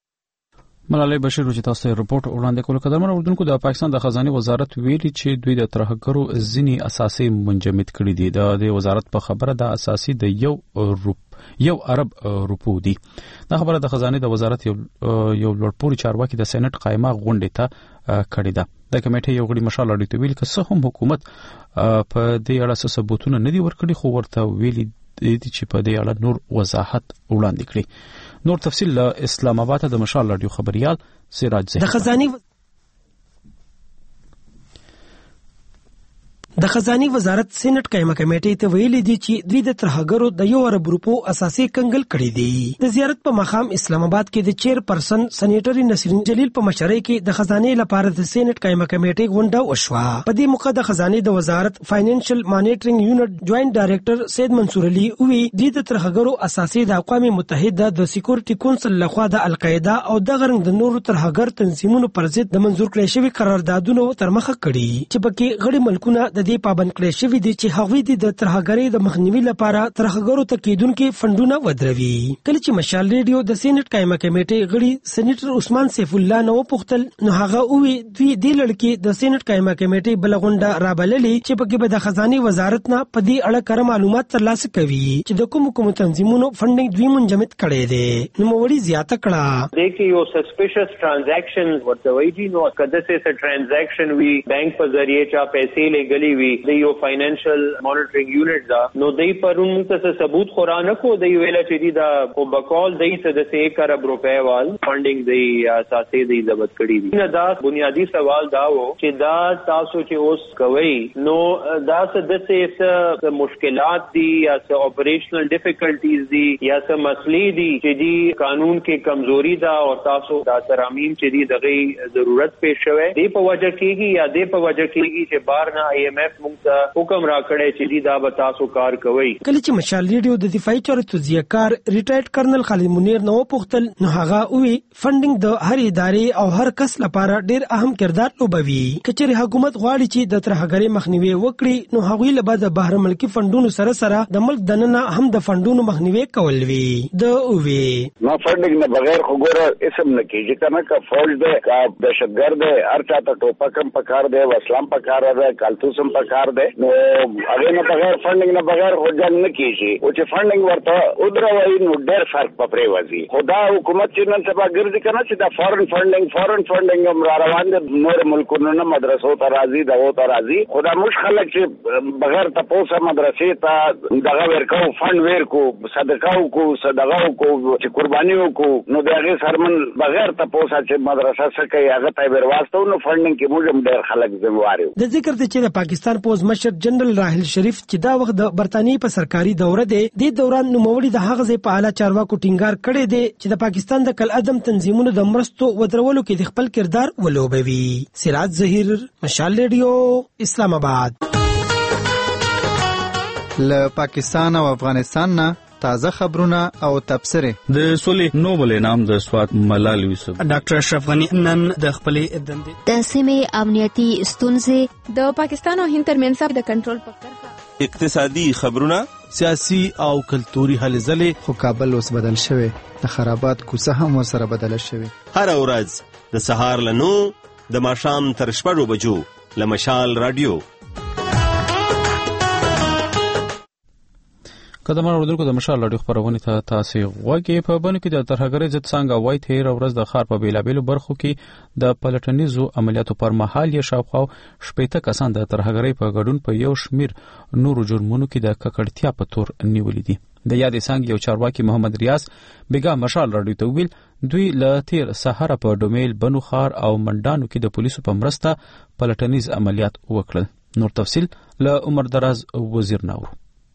ملالۍ بشیر چې تاسو ته رپورت وړاندې کول قدرمن اوردونکو د پاکستان د خزانه وزارت ویلي چې دوی د ترهګرو ځینی اساسي منجمد کړي دي. د وزارت په خبره د اساسي د یو عرب روپو دي. دا خبره د خزانه د وزارت یو لوړپوړي چارواکي د سېنات قائمه غونډه ته کړې ده. د کمیټې یو غړي مشال اړیته ویل چې هم حکومت په دې اړه ثبوتونه نه دي ورکړي خو ورته ویلي دي چې په دې اړه نور وضاحت وړاندې کړي. نور تفصیل له اسلام آباد د مشال رادیو خبريال سراج زهیر. د خزاني وزارت سېنات قائمه کمیټې ته ویلي دي چې دوی د ترهګرو د یو عرب روپو اساسي کنګل کړی دي. د زیارت په مقام اسلام آباد کې د چیرپرسن سېنیټری نسرین جلیل په مشرۍ کې د خزانه لپاره د سېنات قائمه کمیټې غونډه وشوه. په دې موقع د خزانه د وزارت فاینانشل مانیټرینګ یونټ جوائنټ ډایریکټر سید منصور علي وی د ترهګرو اساسي د اقوام متحده د سکیورټي کونسل لخوا د القاعده او د غرنګ د نورو ترهګر تنظیمونو پر ضد د منزور کړي شوی قراردادونو تر مخه کړي چې پکې غړي ملکونه د دې پابند کړي شوی دي چې هغوی د ترهګرۍ د مخنیوي لپاره ترهګرو ته کېدونکو فندونه ودروي. کله چې مشال ریډیو د سېنات قائمه کمیټې غړي سېنیټر عثمان سیف الله نو پوښتل نو هغه وی دوی د لړکې د سېنات قائمه کمیټې بلغونډه رابللې چې پکې به د خزاني وزارت نه په دې اړه کار معلومات ترلاسه کوي چې د کوم تنظیمونو فندینګ دوی منجمد کړي دي. نو موري زیاته کړه دیکھئے یو سسپیشس ټرانزیکشنز ورته وایي دي نو کده څه ټرانزیکشن وی بانک په ذریعہ چا پیسې لګلې وی یو فاینانشل مانیټرینګ یونټ دا نو دای پرون څه ثبوت خورانه کو دی ویل چې دا په بقول دای څه د 1 ارب روپے وال فندینګ دی اساسي دی ضبط کړی دی. نه دا بنیادی سوال دا و چې دا تاسو چې اوس کوي نو دا څه د مشکلات دي یا څه اپریشنل ډیفیکلټیز دي یا څه مسلې دي چې دی قانون کې کمزوري ده او تاسو دا ترامیم چې دی دغه ضرورت پېښ شوه دی په وجه کېږي یا دی په وجه کېږي چې بار نه IMF مونږ حکم را کړی چې دا به تاسو کار کوي. کله چې مشال ریډیو د دفاعي چارو تجزیه‌کار ریټایرډ کرنل خالد منیر نو پوښتل نو هغه وی فندینګ د هر ادارې او هر کس لپاره ډیر اهم کردار لوبوي. کچېر حکومت غواړي چې د ترهګرۍ مخنیوي وکړي نو هغوی له بعد بهر ملکی فندونو سره د ملک دننه هم د فندونو مخنیوي کول وی. د وی نو فندینګ نه بغیر خو ګوره اسم نه کیږي کنه کا فوج ده کا دهشتګرد ده هر چاته ټوپکم پکار ده وسلام پکار ده کالتوسم پکار دی نو هغه نه بغیر فندینګ نه بغیر خو جنګ نه کیږي او چې فندینګ ورته ودروي نو ډېر فرق پرې وځي. خدا حکومت چې نن سبا ګرځي کنه چې دا فورن فندینګ هم را روان دي نور ملکونو نه مدرسو ته راځي دغه ته راځي. خدا مش خلک چې بغیر تاسو مدرسې ته دغه ورکو فند ورکو صدقه کو چې قرباني وکړو نو دغه سرمن بغیر تاسو چې مدرسه سکه هغه ته ورواستو نو فندینګ کې موږ ډېر خلک ذمہوار یو. د ذکر ته چې د پاکستان پوز مشر جنرال راحل شریف چې دا وخت د برتانی په سرکاري دوره دی د دوران نوموړي د هغه ځای په اعلی چارواکو ټینګار کړی دی چې د پاکستان د کالعدم تنظیمونو د مرستو ودرولو کې د خپل کردار ولوبوي. سراج ظهیر، مشال ریډیو، اسلام آباد. له پاکستان او افغانستان نه تازه خبرونه او تبصره. د سولې نوبل انعام د سوات ملال یوسف ډاکټر اشرف غنی نن د خپلې دندې د سیمې امنیتي ستونزې د پاکستان او هند ترمنځ د کنټرول په کرښه اقتصادي خبرونه سیاسي او کلتوري هلې ځلې. خو کابل اوس بدل شوی د خرابات کوڅه هم ورسره بدل شوی. هر ورځ د سهار له 9 د ماښام تر 6 بجو له مشال رادیو. قدمه وروډونکو د مشال رادیو خبرونه ته تاسو غوږی په بڼه کې د ترهګرۍ ضد څنګه وای تیر ورځ د خار په بیلابیلو برخو کې د پلټنیزو عملیاتو پر مهال یې شاوخوا 80 کسان د ترهګرۍ په ګډون په یو شمیر نورو جرمونو کې د ککړتیا په تور نیولې دي. د یادې څنګه یو چارواکي محمد ریاض بیګا مشال رادیو ته ویل دوی له تیر سحر په ډومیل بنو خار او منډانو کې د پولیسو په مرسته پلټنیز عملیات وکړل. نور تفصیل له عمر دراز وزیر ناو.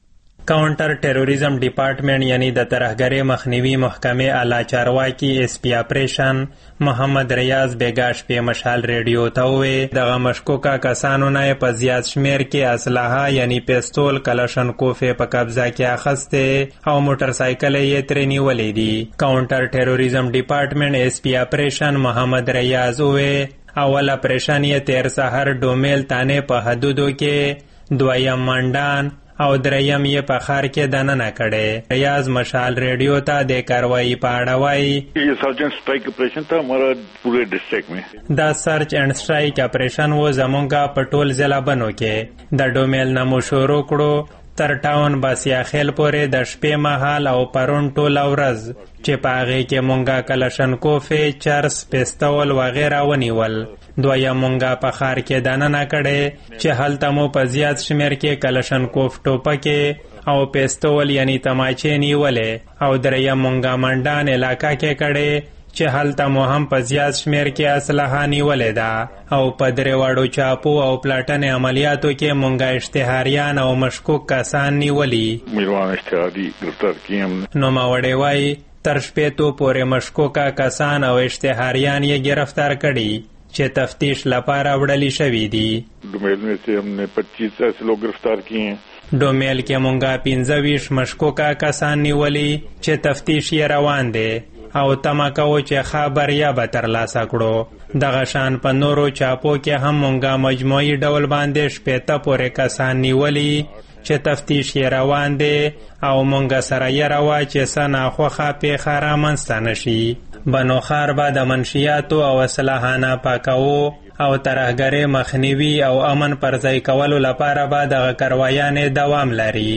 کاونټر ټیرریزم ډپارټمنټ یعنی د ترهګرۍ مخنیوي محکمې اعلی چارواکي اس پی اپریشن محمد ریاض بیګاش په مشال ریډیو ته وې دغه مشکوکا کسانو نه په زیات شمیر کې اسلحه یعنی پستول کلاشنکوف په قبضه کې اخسته او موټر سایکل یې ترې نیولې دي. کاونټر ټیرریزم ډپارټمنټ اس پی اپریشن محمد ریاض وې اول اپریشن یې تیر سحر ډومیل تانه په حدودو کې دویم منډان او دریم یې په خار کې دننه کړي. ریاض مشال ریډیو ته د کاروایی په اړه وایي یہ سرچ اینڈ سٹرائک اپریشن تھا ہمارا پورے ڈسٹرکٹ میں. دا سرچ اینڈ سٹرائک اپریشن و زمونږه په ټول ضلع بنو کې د ډومیل نه شروع کړو تر ټاون باسیا خیل پورې د شپې مهال او پرون ټول ورځ چې په هغې کې مونږه کلاشنکوف چرس پستول وغیره ونیول. دویم مونږه په خار کې دننه کړي چې هلته مو په زیات شمیر کې کلاشنکوف ټوپکې او پستول یعنی تماچې نیولې او دریم مونږه منډان علاقه کې کړي چې هلته مو هم په زیات شمیر کې اسلحه نیولې ده او په درېواړو چاپو او پلاټن عملیاتو کې مونږه اشتهاریان او مشکوک کسان نیولي. میروان اشتهاری گرفتار کیم. نوموړی وایي تر شپېتو پورې مشکوکه کسان او اشتهاریان یې گرفتار کړي چې تفتیش لپاره وړلې شوي دي. ډومیل میں سے ہم نے 25 ایسے لوگ گرفتار کیے ہیں. ډومیل کې مونږه 25 مشکوکه کسان نیولي چې تفتیش یې روان دی او تمه کوو چې خبر یا به ترلاسه کړو. دغه شان په نورو چاپو کې هم مونږه مجموعي ډول باندې 80 پورې کسان نیولي چې تفتیش یې روان دی او مونږه سره یې روا چې څه ناخوښه پیښه رامنځته نشي. بنو خار به د منشیاتو او اسلحه ناپاکوو او ترهګرۍ مخنیوي او امن پر ځای کولو لپاره به دغه کاروایانې دوام لري.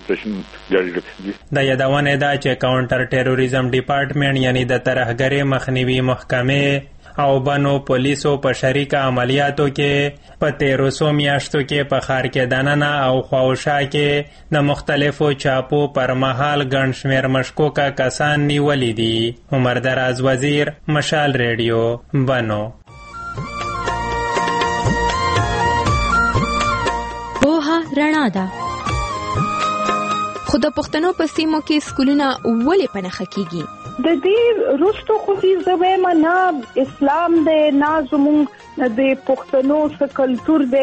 د یادونې ده چې کاونټر ټیرریزم ډپارټمنټ یعنی د ترهګرۍ مخنیوي محکمې او بنو پولیسو په شریکه عملیاتو کې په 1300 میاشتو کې په خار کې دننه او خواوشا کې د مختلفو چاپو پر مهال ګڼ شمیر مشکوکه کسان نیولي دي. عمر دراز وزیر، مشال ریډیو، بنو. پوهه رڼا ده. خو د پښتنو په سیمو کې سکولونه ولې په نښه کیږي؟ د دې رستو خو زویم نه اسلام دی نه زموږ د پښتنو څخه کلتور دی.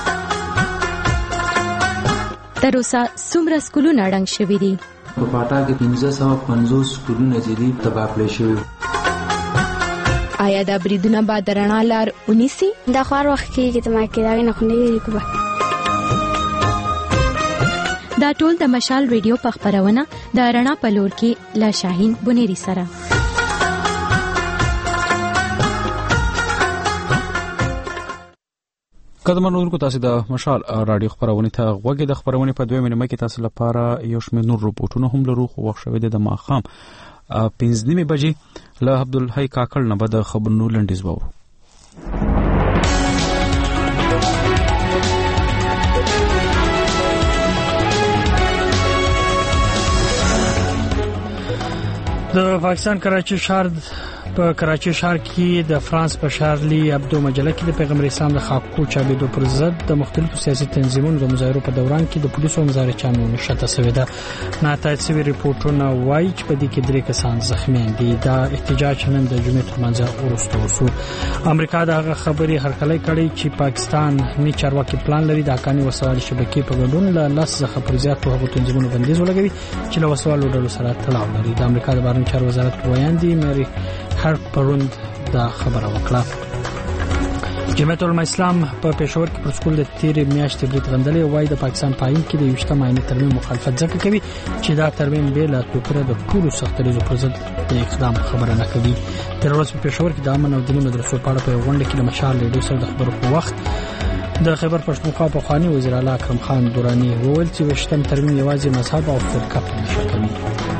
تر اوسه څومره سکولونه ړنګ شوي دي؟ په پاټا کې 1550 سکولونه چې دي تباه کړای شوي. آیا دا بریدونه به د رڼا لار ونیسي؟ دا خو هر وخت کېږي ته ما کې دا نه خو نه کوي. دا ټول د مشال ریډیو په خبرونه د رڼا په لور کې لا شاهین بنيري سره. قدمن اورکو تاسو د مشال رادیو خبرونه ته غوږی د خبرونه په 2 نیمه کې تاسو لپاره یو شمېر نور رپورټونه هم لرو خو وخت شوی د ماخام 5:30 بجې له عبدالحی کاکړ نه بعد خبرونو لنډیز وو. د پاکستان کراچي ښار په کراچي ښار کې د فرانس په شارلی ابدو مجله کې د پیغمبر اسلام د خاکو چابېدو پر ضد د مختلفو سیاسي تنظیمونو د مظاهرو په دوران کې د پولیسو مظاهرچیانو نشته شوې ده. ناتایید شوي ریپورتونه وایي چې په دې کې 3 کسان زخمیان دي. دا احتجاج نن د جمعې تر منځ وروسته وشو. امریکا د هغه خبرې هرکلی کړې چې پاکستان نه چارواکي پلان لري د حقاني وسوال شبکې په ګډون له 10 څخه پر زیاتو هغو تنظیمونو بندیز ولګوي چې له وسوالو ډلو سره تړاو لري. د امریکا د بهرنیو چارو وزارت ویاندې مری هر پروند دا خبره وکړه. جمعیت العلماء اسلام په پېښور کې پر سکول د تیرې میاشتې برید غندلې وایي د پاکستان پاین کې د 20 ماینه ترمیم مخالفت ځکه کوي چې دا ترمیم به لا توپره د ټولو سختریزو پر ضد د اقدام خبره نه کوي. تر ورځ په پېښور کې د امن او دیني مدرسو په اړه په غونډه کې د مشال لیډر سره د خبرو په وخت د خیبر پښتونخوا په خواني وزیر اعلی اکرم خان دورانی وویل چې 20 ترمیم یوازې مذهب او فرقه په نشه کوي.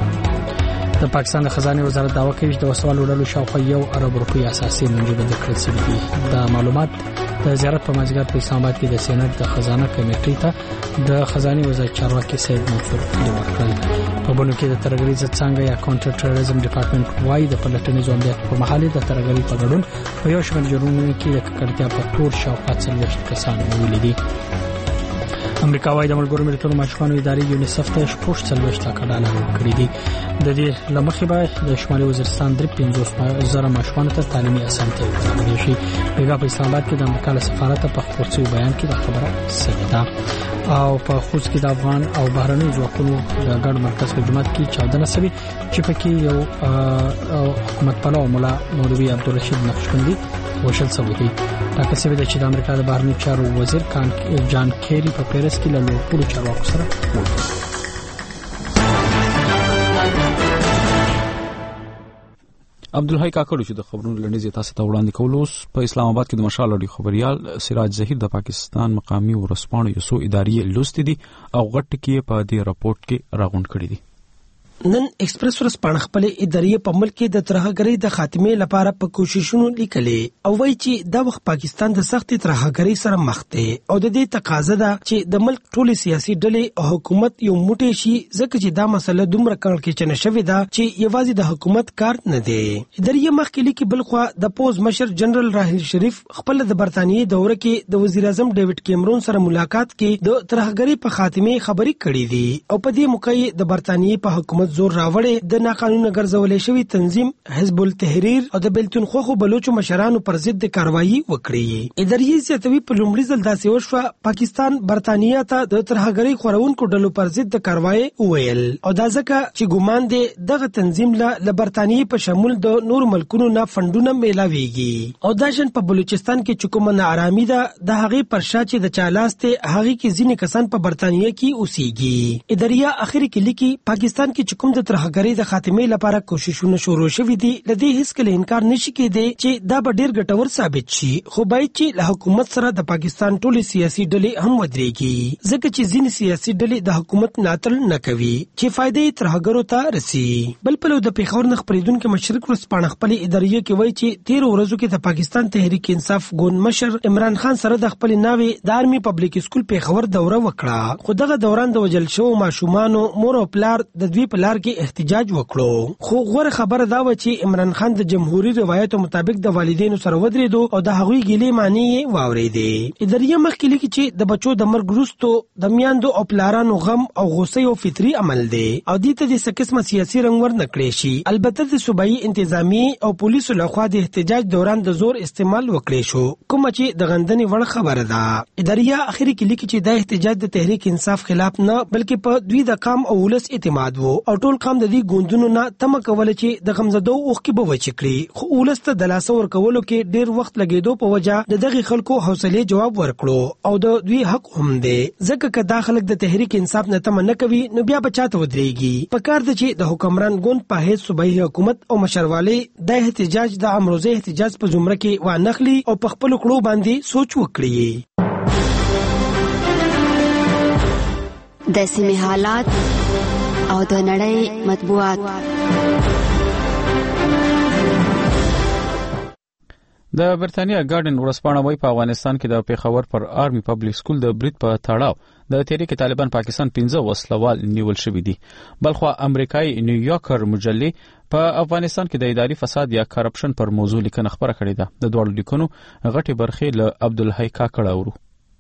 د پاکستان د خزانه وزارت دعوا کوي چې د وسوالو ډلو شاوخوا 1 ارب روپۍ اساسي منځ بند کړل شوی دي. دا معلومات د زیارت په مازیګر په اسلام آباد کې د سېنات د خزانه کمیټې ته د خزانه وزارت چارواکي سید منصور ورکړل. په بڼو کې د ترګری ضد څنګه یا کاونټر ټرریزم ډپارټمنټ وایي د پلټنې ځوندیت په محل د ترګری په ګډون په یو شمېر جرمونو کې د ککړتیا په تور شاوخوا 40 کسان ونیول دي. امریکا وايي د ملګرو ملتونو ماشومان ادارې یونیسف ته 40 کډاله ورکړي دي. د دې لمخې به د شمالي وزیرستان 350,000 ماشومان ته تعلیمي اسانتیاوې برابرې شي. بیګا په اسلام آباد کې د امریکا له سفارت په خبري بیان کې دا خبره شوې ده. او په خوست کې د افغان او بهرني ځواکونو د ګډ مرکز په جماعت کې چاودنه شوې چې پکې یو حکومت پلو مولا مولوي عبدالرشید نقشبندي وشل شوی دی. تاکه سوي د چې د امریکا د بهرنیو چارو وزیر جان کیری په پیرس کې له لوړو چارواکو سره وکړ. عبدالحی کاکړ چې د خبرونو لنډیز تاسو ته وړاندې کول اوس په اسلام آباد کې د مشال اړیو خبريال سراج ظهیر د پاکستان مقامی ورسپانو یو څو ادارې لوستې دي او غټ کې په دې راپورټ کې راغونډ کړي دي. نن ایکسپریس ورسپانه خپل ادارې په ملک کې د ترهګرۍ د خاتمې لپاره په کوششونو لیکلې او وایي چې دا وخت پاکستان د سختې ترهګرۍ سره مخ دی او د دې تقاضا ده چې د ملک ټول سیاسي ډلې او حکومت یو موټی شي ځکه چې دا مسله دومره کړکېچنه شوې ده چې یوازې د حکومت کار نه دی. ادارې مخکې لیکي بلخوا د پوز مشر جنرال راحیل شریف خپل د برتانیې دوره کې د وزیر اعظم ډیوډ کیمرون سره ملاقات کې د ترهګرۍ په خاتمې خبرې کړې دي او په دې موقع د برتانیې په حکومت زور راوړې د ناقانونه ګرځولې شوی تنظیم حزب التحریر او د بلتون خوخو بلوچو مشرانو پر ضد د کاروایی وکړي. ادارې زیاتوي په لومړي ځل داسې وشوه پاکستان برتانیې ته د ترهګرۍ خورونکو ډلو پر ضد د کاروایی وویل او دا ځکه چې ګومان دی دغه تنظیم له برتانیې په شمول د نور ملکونو نه فندونه میلاويږي او دا شن په بلوچستان کې چکمه ناارامي ده د هغې پر شا چې د چالاسته هغې کې ځینې کسان په برتانیې کې اوسېږي. ادارې اخر کې لیکي پاکستان کې چکم د ترهګرۍ د خاتمې لپاره کوششونه شروع شوي دي لدې هیڅ کله انکار نشي کېدی چې دا به ډیر ګټور ثابت شي خو باید چې له حکومت سره د پاکستان ټولې سیاسي ډلې هم ودرېږي ځکه چې ځینې سیاسي ډلې د حکومت ملاتړ نه کوي چې فائدې ترهګرو ته رسي. بل پلو د پیښور نه خبرېدونکو مشرق ورسپانه خپل ادارې کې وایي چې 13 ورځو کې د پاکستان تحریک انصاف ګوند مشر عمران خان سره د خپل ناوې د آرمي پبلک سکول پیښور دوره وکړه خو دغه دوران د وجل شو ماشومانو مور او پلار د دوی په لار کې احتجاج وکړو خو غوړه خبره دا و چې عمران خان د جمهوریت روایتو مطابق د والدینو سره ودرېدو او د هغوی ګیلې معنی واورېدې. ادارې مخکې لیکي چې د بچو د مرګ وروسته د میاندو او پلارانو غم او غوسه یو فطري عمل دی او دې ته د سکسمه سیاسي رنګ ور نکړې شي. البته د صوبایي انتظامی او پولیسو لخوا د احتجاج دوران د زور استعمال وکړې شو کوم چې د غندنې وړ خبره ده. ادارې اخري کې لیکي چې د احتجاج د تحریک انصاف خلاف نه بلکې په دوی د قام او ولس اعتماد وو او ټول قام د دې ګوندونو نه تمه کوله چې د غمزدو اوخکې به وچ کړي خو ولسته د لاس ورکولو کې ډیر وخت لګیدو په وجه د دغه خلکو حوصله جواب ورکړو او د دوی حق هم دی ځکه که دا خلک د تحریک انصاف نه تمه نه کوي نو بیا بچاته ودرېږي. پکار د چې د حکمران ګوند په هیڅ صوبایي حکومت او مشرواله د احتجاج د امروزه احتجاج په زمره کې وانخلي او په خپل کړو باندې سوچ وکړي. د سیمې حالات او د نړۍ مطبوعات. د برتانیا ګارډین ورځپاڼه وايي په افغانستان کې د پیښور پر آرمي پبلک سکول د برید په تړاو د تحریک طالبان پاکستان 15 وسلوال نیول شوي دي. بلخوا امریکایي نیویارکر مجلې په افغانستان کې د اداري فساد یا کرپشن پر موضوع لیکنه خبره کړې ده. د دوه لیکنو غټي برخې له عبدالحی کاکړ اورو.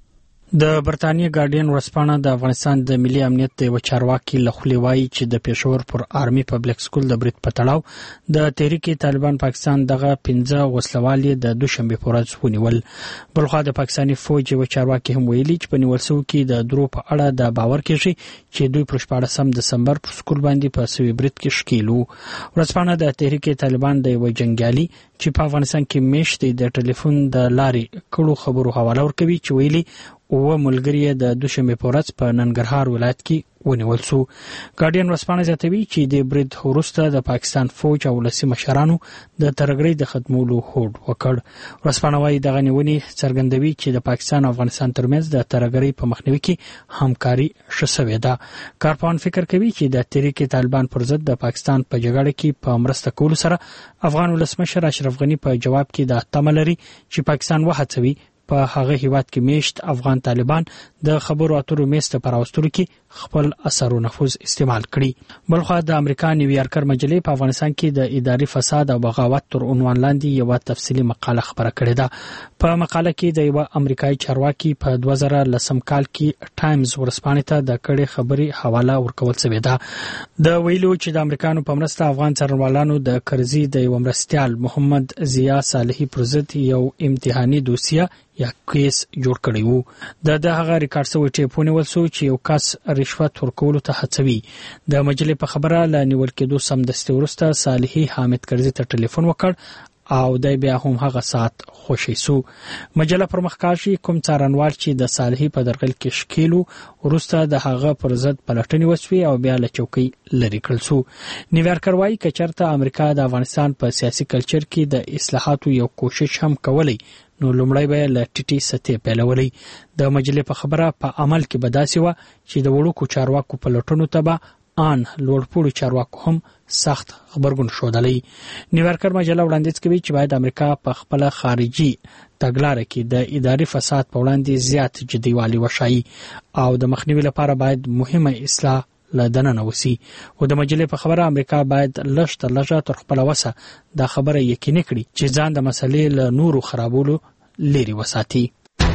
د برتانیا ګارډین ورځپاڼه د افغانستان د ملي امنیت د چارواکي لخوا وایي چې د پېښور پر آرمي پبلک سکول د برید په تړاو د تحریک طالبان پاکستان دغه 15 وسلوال د دوشنبه په ورځ ونیول. بلخوا د پاکستاني فوج و چارواکي هم ویلي چې په نیول شو کې د درو په اړه د باور کېږي چې دوی پر 14 دسمبر پر سکول باندې په سوي برید کې شکیلو. ورځپاڼه د تحریک طالبان د یو جنگیالي چې په افغانستان کې میشتې د ټلیفون د لارې کړو خبرو حواله ورکوي چې ویلي او ملګری د دوشنبه په ورځ په ننګرهار ولایت کې ونیول شو. ګارډین ورځپاڼه زیاتوي چې د برید وروسته د پاکستان فوج او ولسي مشرانو د ترګړې د ختمولو هوډ وکړ. ورځپاڼه وايي دغه نیونې څرګندوي چې د پاکستان او افغانستان ترمنځ د ترګړې په مخنیوي کې همکاري شوې ده. کارپوهان فکر کوي چې د تحریک طالبان پر ضد د پاکستان په جګړه کې په مرسته کولو سره افغان ولسمشر اشرف غنی په جواب کې د تمه لري چې پاکستان وهڅوي په هغه هیواد کې میشت افغان طالبان د خبرو اترو میسته پر اوستلو کې خپل اثر او نفوذ استعمال کړي. بلخوا د امریکا نیویارکر مجلې په افغانستان کې د اداري فساد او بغاوت تر عنوان لاندې یو تفصیلی مقاله خبره کړې ده. په مقاله کې د یو امریکایي چارواکي په 2010 کال کې ټایمز ورځپاڼې ته د کړې خبري حواله ورکول شوې ده. د ویلو چې د امریکانو په مرسته افغان څارنوالانو د کرزي د یو مرستيال محمد ضیا صالحي پر ضد یو امتحاني دوسیه یا کیس جوړ کړی وو. د هغه ریکارډ شوی ټیپونه ولسو چې یو کس رشوت ورکولو ته هڅوي. د مجلې په خبره ل نیول کېدو سمدستي ورسته صالحي حامد کرزي ته ټلیفون وکړ او دای بیا هم هغه سات خوشی سو. مجله پرمخکاشي کوم څارنوال چې د صالحي په درغل کې شکیلو ورسته د هغه پر ضد پلټنې وسوي او بیا له چوکۍ لری کړل سو. نیویارکر وايي کچرته امریکا د افغانستان په سیاسي کلچر کې د اصلاحاتو یو کوشش هم کولی نو لومړی به له ټیټي سطح پیلولې. د مجلې په خبره په عمل کې بداسي و چې د وړوکو چارواکو په لټونو تبع ان لوړپوړو چارواکو هم سخت خبرګون شودلې. نیویارکر مجله وړاندیز کوي چې باید امریکا په خپل خارجي تګلارې کې د اداري فساد په وړاندې زیات جديوالي وشي او د مخنیوي لپاره باید مهمه اصلاح لدننه وسی. او د مجلې په خبره امریکا باید لږه تر خپل وسه دا خبره یقیني کړي چې ځان د مسلې له نورو خرابولو لري وساتي.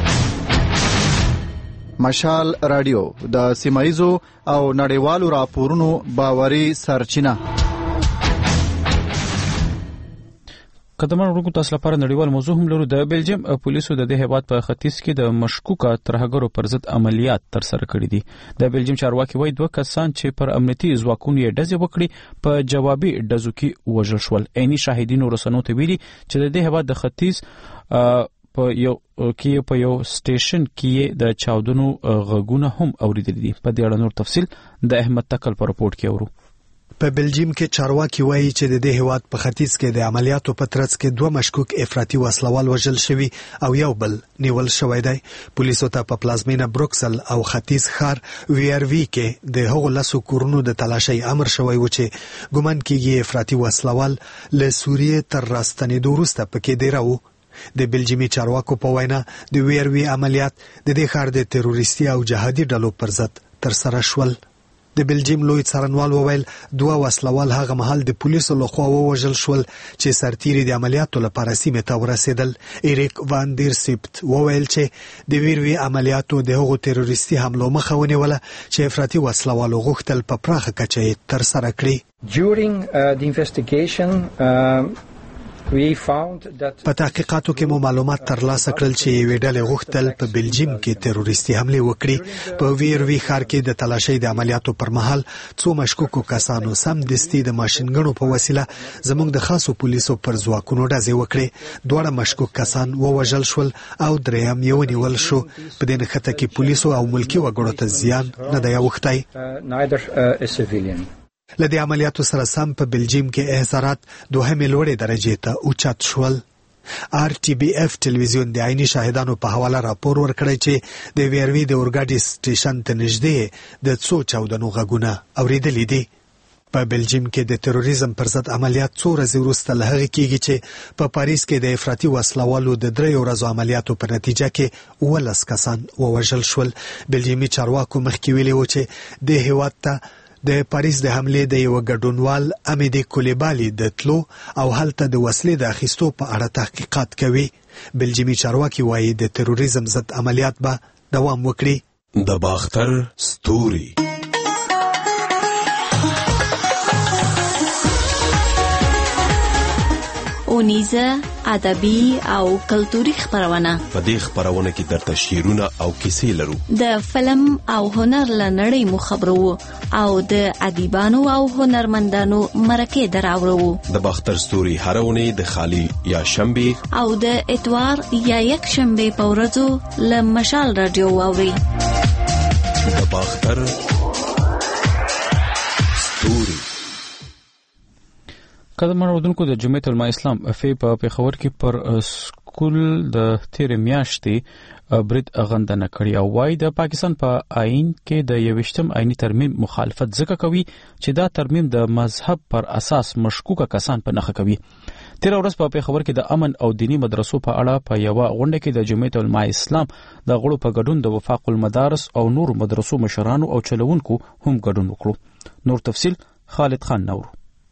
مشال رادیو د سیمایزو او نړیوالو راپورونو باوري سرچینه. قدمن ورکو تاسو لپاره نړیوال موضوع هم لرو. د بلجیم پولیسو د دې هیواد په ختیځ کې د مشکوکه ترهګرو پر ضد عملیات ترسره کړي دي. د بلجیم چارواکي وایي 2 کسان چې پر امنیتي ځواکونو یې ډزې وکړي په جوابي ډزو کې وژل شول. عیني شاهدینو رسنیو ته ویلي چې د دې هیواد د ختیځ په یو سټیشن کې د چاودنو غږونه هم اوریدل دي. په دې اړه نور تفصیل د احمد تکل په رپورت کې اورو. په بلجیم کې چارواکي وایي چې د دې هیواد په ختیځ کې د عملیاتو په ترڅ کې 2 مشکوک افراطي وسلوال وژل شوي او یو بل نیول شوی دی. پولیسو ته په پلازمینه بروکسل او ختیځ ښار ویاروي کې د هغو لاسو کورونو د تلاشۍ امر شوی و چې ګومان کېږي افراطي وسلوال له سوریې تر راستنېدو وروسته پکې ډېر وو. د بلجیمي چارواکو په وینا د ویاروي عملیات د دې ښار د تروریستي او جهادي ډلو پر ضد ترسره شول. د بلجیم لوی څارنوال وویل 2 وسلوال هغه مهال د پولیسو لخوا ووژل شول چې سرتیري د عملیاتو لپاره سیمه ته ورسېدل. ایریک وان دیر سیپت وویل چې د ویروي عملیاتو د هغو تروریستي حملو مخه ونیوله چې افراطي وسلوالو غوښتل په پراخه کچه یې ترسره کړي. په تحقیقاتو کې مو معلومات ترلاسه کړل چې یوې ډلې غوښتل په بلجیم کې تروریستي حمله وکړي. په ویروي ښار کې د تلاشۍ د عملیاتو پر مهال 2 مشکوکو کسانو سمدستي د ماشینګنو په وسیله زموږ د خاصو پولیسو پر ځواکونو ډزې وکړې. 2 مشکوک کسان ووژل شول او 3 یې ونیول شو. په دې نښته کې پولیسو او ملکي وګړو ته زیان نه دی اوښتی. لدې عملیاتو سره سم په بلجیم کې احصارات 2 لوړې درجې ته اوچت شول. RTBF ټلویزیون د عیني شاهدانو په حواله راپور ورکړی چې د ویروي د اورګاډي سټیشن ته نږدې د څو چاودنو غږونه اوریدلي دي. په بلجیم کې د تروریزم پر ضد عملیات څو ورځې وروسته له هغې کېږي چې په پاریس کې د افراطي وسلوالو د 3 ورځو عملیاتو په نتیجه کې 19 کسان ووژل شول. بلجیمي چارواکو مخکې ویلي و چې د هیواد ته د پاریس د حملې د یو ګډونوال امیدي کولیبالي د تلو او هلته د وسلې د اخیستو په اړه تحقیقات کوي. بلجیمي چارواکي وایي د تروریزم ضد عملیات به دوام وکړي. د باختر ستوري اونیزه ادبي او کلتوري خبرونه. په دې خبرونه کې درته شعرونه او کیسې لرو. د فلم او هنر لنړۍ مو خبرو او د ادیبانو او هنرمندانو مرکه دراوړو. د باختر ستوري هرونه د خالی یا شنبه او د اتوار یا یک شنبه په ورځو له مشال رادیو واوري. د باختر ستوري. قدرمن اورېدونکو د جمعیت علماء اسلام په پېښور کې پر سکول د تیرې میاشتې برید غندنه کړې او وايي د پاکستان په آئین کې د 21م آئینی ترمیم مخالفت ځکه کوي چې دا ترمیم د مذهب پر اساس مشکوکه کسان په نښه کوي. تیر ورځ په پېښور کې د امن او دینی مدرسو په اړه په یو غونډه کې د جمعیت علماء اسلام د غړو په ګډون د وفاق المدارس او نور مدرسو مشرانو او چلوونکو هم ګډون وکړو. نور تفصیل خالد خان نور.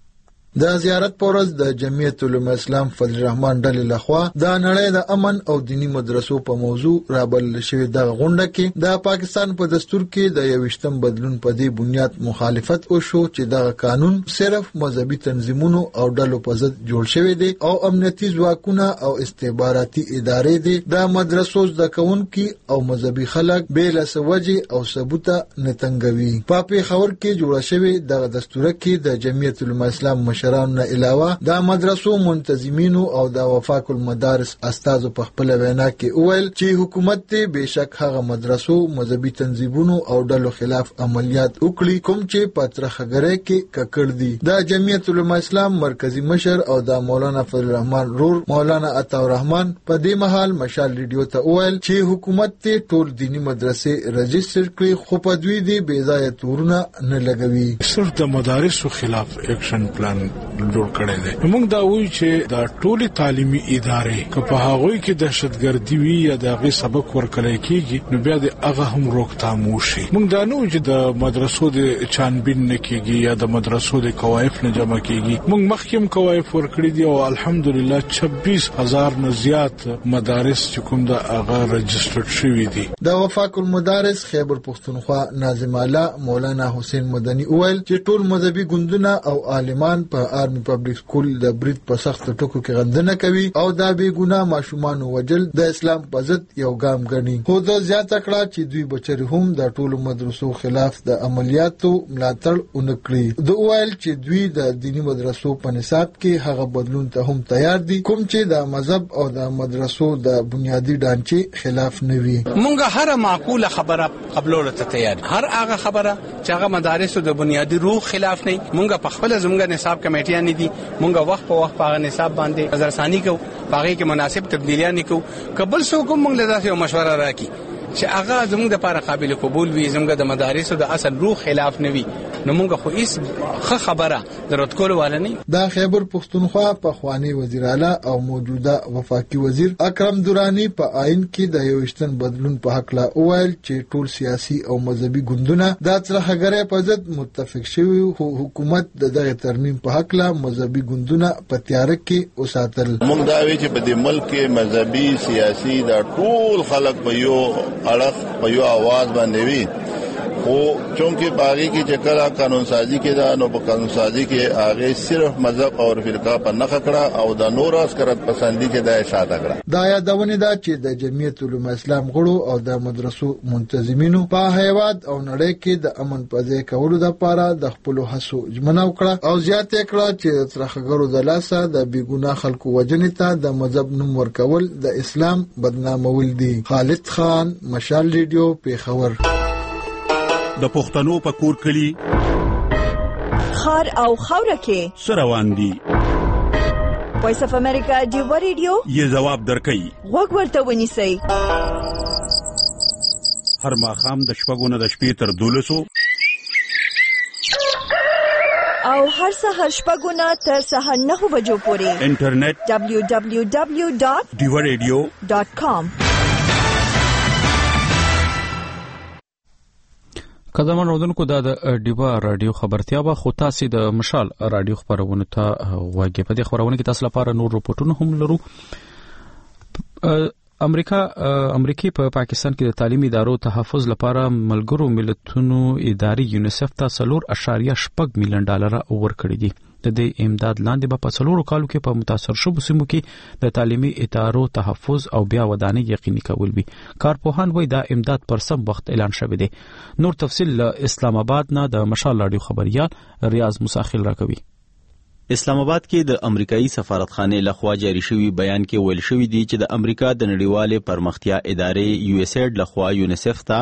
د زیارت پورز د جمعیت علماء اسلام فضل الرحمن ډلې لخوا د نړۍ د امن او دینی مدرسو په موضوع رابل شوی د غونډه کې د پاکستان په دستور کې د 21م بدلون په دې بنیاد مخالفت وشو چې د قانون صرف مذهبي تنظیمونو او ډلو په ضد جوړ شوی دی او امنیتي ځواکونه او استخباراتي ادارې دي د مدرسو زده کوونکي او مذهبي خلک به له سوجي او ثبوت نه تنګوي. په پېښور کې جوړ شوی د دستور کې د جمعیت علماء اسلام مشرانو نه علاوه د مدرسو منتظمینو او د وفاق المدارس استادو په خپل وینا کې وویل چې حکومت ته بهشک هغه مدرسو مذهبي تنظیمونو او ډلو خلاف عملیات وکړي کوم چې په ترخګری کې ککړ دي. د جمعیت علماء اسلام مرکزی مشر او د مولانا فضل الرحمن رور مولانا عطا الرحمن په دې مهال مشال ریډیو ته وویل چې حکومت ته ټول دینی مدرسې رجستر کړي خو په دوی دې بې ځایه تورونه نه لګوي. صرف د مدارسو خلاف اکشن پلان جوړ کړی دی. موږ دا وایو چې دا ټولي تعلیمي ادارې که په هغوی کې دهشتګردي وي یا د هغې سبق ورکړی کېږي نو بیا د هغه هم روکتام وشي. موږ دا نه وایو چې د مدرسو د چانبین نه کېږي یا د مدرسو د کوایف نه جمع کېږي. موږ مخکې هم کوایف ورکړي دي او الحمدلله 26,000 نه زیات مدارس چې کوم د هغه رجسټرډ شوي دي. د وفاق المدارس خیبر پښتونخوا ناظم الله مولانا حسین مدني وویل چې ټول مذهبي ګوندونه او عالمان په آرمی پبلک سکول د برید په سخت ټکو کې غندنه کوي او دا بے ګناه ماشومان وجل د اسلام په ضد یو ګام ګڼي. خو دا زیاته کړه چې دوی بچری هم د ټولو مدرسو خلاف د عملیاتو ملاتړ ونکړي. د ویل چې دوی د دینی مدرسو په نصاب کې هغه بدلون ته هم تیار دي کوم چې د مذهب او د مدرسو د بنیادی ډانچې خلاف نه وي. مونږه هر معقوله خبره قبولولو ته تیار. هر هغه خبره چې هغه مدارسو د بنیادی روح خلاف نه مونږه په خپل زموږ نصاب کمیټه نه دي مونږه وخت په وخت په نصاب باندې نظرثانی کوو باغې کې مناسب تبدیلیاں نکو قبل سو کوم مونږ له تاسو مشوره راکې چې هغه زموږ لپاره قابل قبول وي زموږ د مدارسو د اصل روح خلاف نه وي نو مونږ خو هیڅ خبره ضرورت کول ولا نه. د خیبر پښتونخوا په خوانی وزیر اعلی او موجوده وفاقي وزیر اکرم دورانی په آئین کې د 21م بدلون په حق لا وویل چې ټول سیاسي او مذهبي ګوندونه د ترخګری په ضد متفق شوي خو حکومت دغه ترمیم په حق لا مذهبي ګوندونه په تیار کې وساتل. مونږ دا وی چې په دې ملک کې مذهبي سیاسي دا ټول خلک په یو اړه په یو आवाज باندې وی خو چونکه باغی کی چکر قانون سازی کې دا نو په قانون سازی کې هغه صرف مذهب او فرقه په نخ کړه او د نور اسکرت پسندی کې د اشاعه کړه. دا یادونه ده چې د جمعیت علماء اسلام غړو او د مدرسو منتظمینو په هیواد او نړۍ کې د امن په ځای کولو لپاره د خپل هڅو ژمنه وکړه او زیاته کړه چې ترخګرو د لاسه د بیګناه خلکو وجنې ته د مذهب نوم ورکول د اسلام بدنامول دي. خالد خان مشال ریډیو پېښور. د پښتنو په کور کلی خار او خوره کې سروان دي وایس اف امریکا ډیو ریډیو یې جواب درکړي. غوږ ورته ونیسئ. هر ماښام د شپږو نه د شپې تر 12 او هر سهار شپږو نه تر سهار 9 بجو پورې انټرنیټ www.diwaradio.com. قدمن رودونکو دا د ډیوا رادیو خبرتیا به خو تاسو د مشال رادیو خبرونه ته واګي په دې خبرونه کې تاسو لپاره نور رپورټونه هم لرو. امریکای په پاکستان کې د تعلیمي ادارو تحفظ لپاره ملګرو ملتونو ادارې یونیسف ته $4.8 میلیون ورکړي دي. د دې امداد لاندې به په 4 کالو کې په متاثر شوو سیمو کې د تعلیمي ادارو تحفظ او بیا ودانۍ یقیني کول وي. کارپوهان وایي دا امداد پر سم وخت اعلان شوی دی. نور تفصیل اسلام آباد نه د مشال رادیو خبريال ریاض مساخل راکوي. اسلام آباد کې د امریکایي سفارتخانه لخوا جاری شوی بیان کې ویل شوی دی چې د امریکا د نړیوالې پرمختیا ادارې USAID لخوا یونیسف ته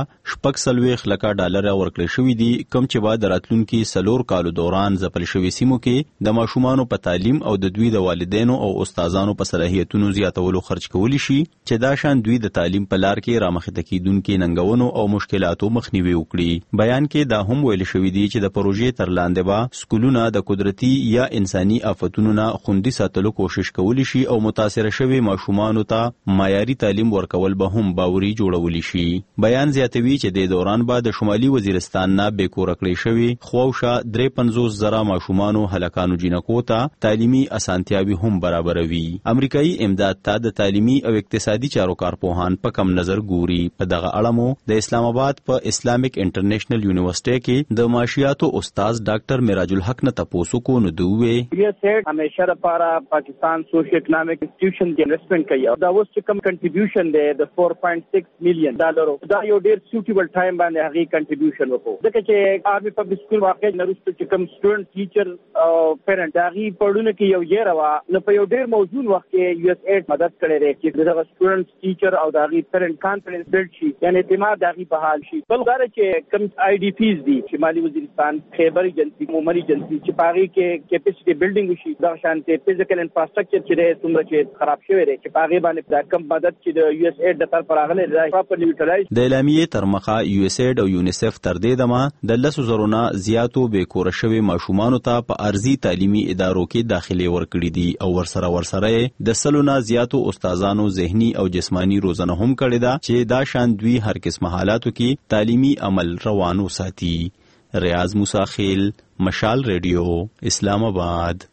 $40 لک ورکړل شوی دی کوم چې بعد راتلونکي 4 کالو دوران ځپل شوی سیمو کې د ماشومانو په تعلیم او د دوی د والدینو او استادانو په صلاحیتونو زیاتولو خرج کولی شي چې دا شان دوی د تعلیم په لار کې رامخته کیدونکو ننګونو او مشکلاتو مخنیوي وکړي. بیان کې دا هم ویل شوی دی چې د پروژې تر لاندې به سکولونه د قدرتي یا انساني آفتونو نه خوندي ساتلو کوشش کولی شي او متاثر شوی ماشومانو ته معیاري تعلیم ورکول به هم باوري جوړولی شي. بیان زیاتوي چې د دوران بعد د شمالي وزیرستان نه به کور کړی شوی خوښه 53,000 ماشومانو هلاکانو جنکو ته تعلیمي اسانتیاوي هم برابروي. امریکایي امداد ته د تعلیمي او اقتصادي چارو کارپوهان په کم نظر ګوري. په دغه اړه مو د اسلام آباد په اسلامیک انټرنیشنل یونیورسيټي کې د معاشياتو استاد ډاکټر میراج الحق نه تاسو کو نو دوی USAID همیشه لپاره پاکستان سوشل اکنامک انسټیټیوشن کې انویسټمنټ کوي. دا اوس چې کوم کنټریبیوشن دی د $4.6 میلیون دا یو ډیر سوټیبل ټایم باندې هغه کنټریبیوشن وکړو. ځکه چې آرمي پبلک سکول واقع نرسته چې کوم سټوډنټ ټیچر او پیرنټ هغه پړونه کې یو یې روا نو په یو ډیر موجود وخت کې USAID مدد کړي دی چې دغه سټوډنټ ټیچر او دغه پیرنټ کانفیډنس بلډ شي یعنی اعتماد دغه په حال شي. بل غواړي چې کوم IDPs دي شمالي وزیرستان خیبر ایجنسی عمر ایجنسی چې پاري کې کیپیسټي بلډینګ شي دا شانتي فزیکل انفراستراکچر چې څومره چې خراب شوی دی چې پاغي باندې دا کم مدد چې د USAID د طرف راغلي دا پراپرلی یوټیلایز. د اعلامیې تر مخه USAID او یونیسف تر دې دمه د 10,000 نه زیاتو به کور شوی ماشومان ته په ارزي تعلیمي ادارو کې داخلي ورکړي دي او ورسره د 100 نه زیاتو استادانو ذهني او جسمانی روزنه هم کړې ده چې دا شان دوی هر قسم حالاتو کې تعلیمي عمل روانو ساتي. ریاض مساخل مشال رادیو اسلام آباد.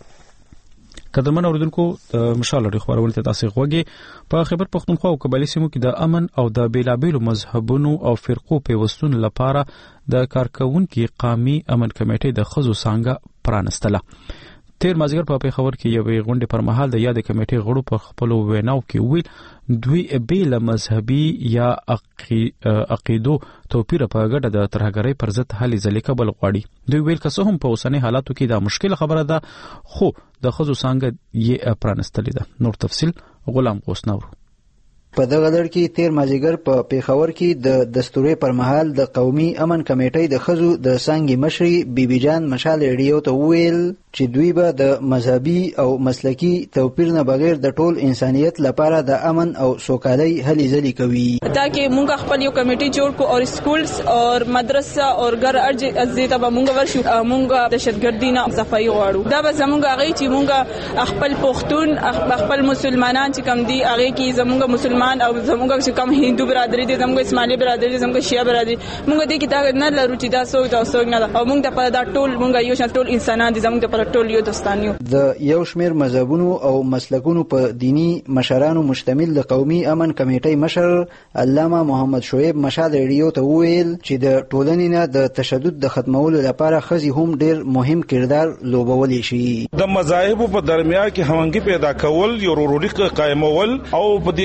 قدرمن اوریدونکو مشال رادیو خبرونه ته تاسو غوږی په خیبر پختونخوا او قبایلی سیمو کې د امن او د بیلابیلو مذهبونو او فرقو پیوستون لپاره د کارکونکو قومي امن کمیټې د خزو څنګه پرانستله. تیر مازیګر په پیښور کې یو غونډه پر مهال د یاد کمیټې غړو په خپل ویناو کې ویل دوی بیل مذهبي یا عقیدو توپیر په ګډه د ترهګرۍ پر ضد هلي ځلې کول غواړي. دوی ویل که څه هم په اوسنۍ حالاتو کې دا مشکل خبره ده خو د خزو څنګه یې پرانستلې ده. نور تفصیل غلام غوسنور. په دغه لړ کې تیر مازیګر په پیښور کې د دستوري پر مهال د قومي امن کمیټې د خزو د څنګه مشري بیبي جان مشال ریډیو ته ویل چې دوی به د مذهبي او مسلکی توپیر نه بغیر د ټول انسانيت لپاره د امن او سوکالۍ هلي ځلې کوي. تاکي مونږ خپل یو کمیټي جوړ کو او سکولز او مدرسه او ګر ارج ازیته به مونږ ورشو مونږ د شتګردي نه صفای غواړو. دا به زمونږ هغه چې مونږ خپل پښتون خپل مسلمانان چې کم دي هغه کې زمونږ مسلمان او زمونږ چې کم هندو برادری دي زمونږ اسماعیلی برادری دي زمونږ شیعه برادری مونږ دې کې دا نه لرو چې دا څوک نه او مونږ د په دا ټول مونږ یو شان ټول انسانان دي زمونږ په ټول یو دوستانیو. د یو شمیر مذهبونو او مسلکونو په دینی مشرانو مشتمل د قومي امن کمیټې مشر علامه محمد شعیب مشال ریډیو ته ویل چې د ټولنې نه د تشدد د ختمولو لپاره خزي هم ډیر مهم کردار لوبولی شي. د مذاهب په درمیان کې همغږي پیدا کول یو ورورولي قائمول او په دې ملک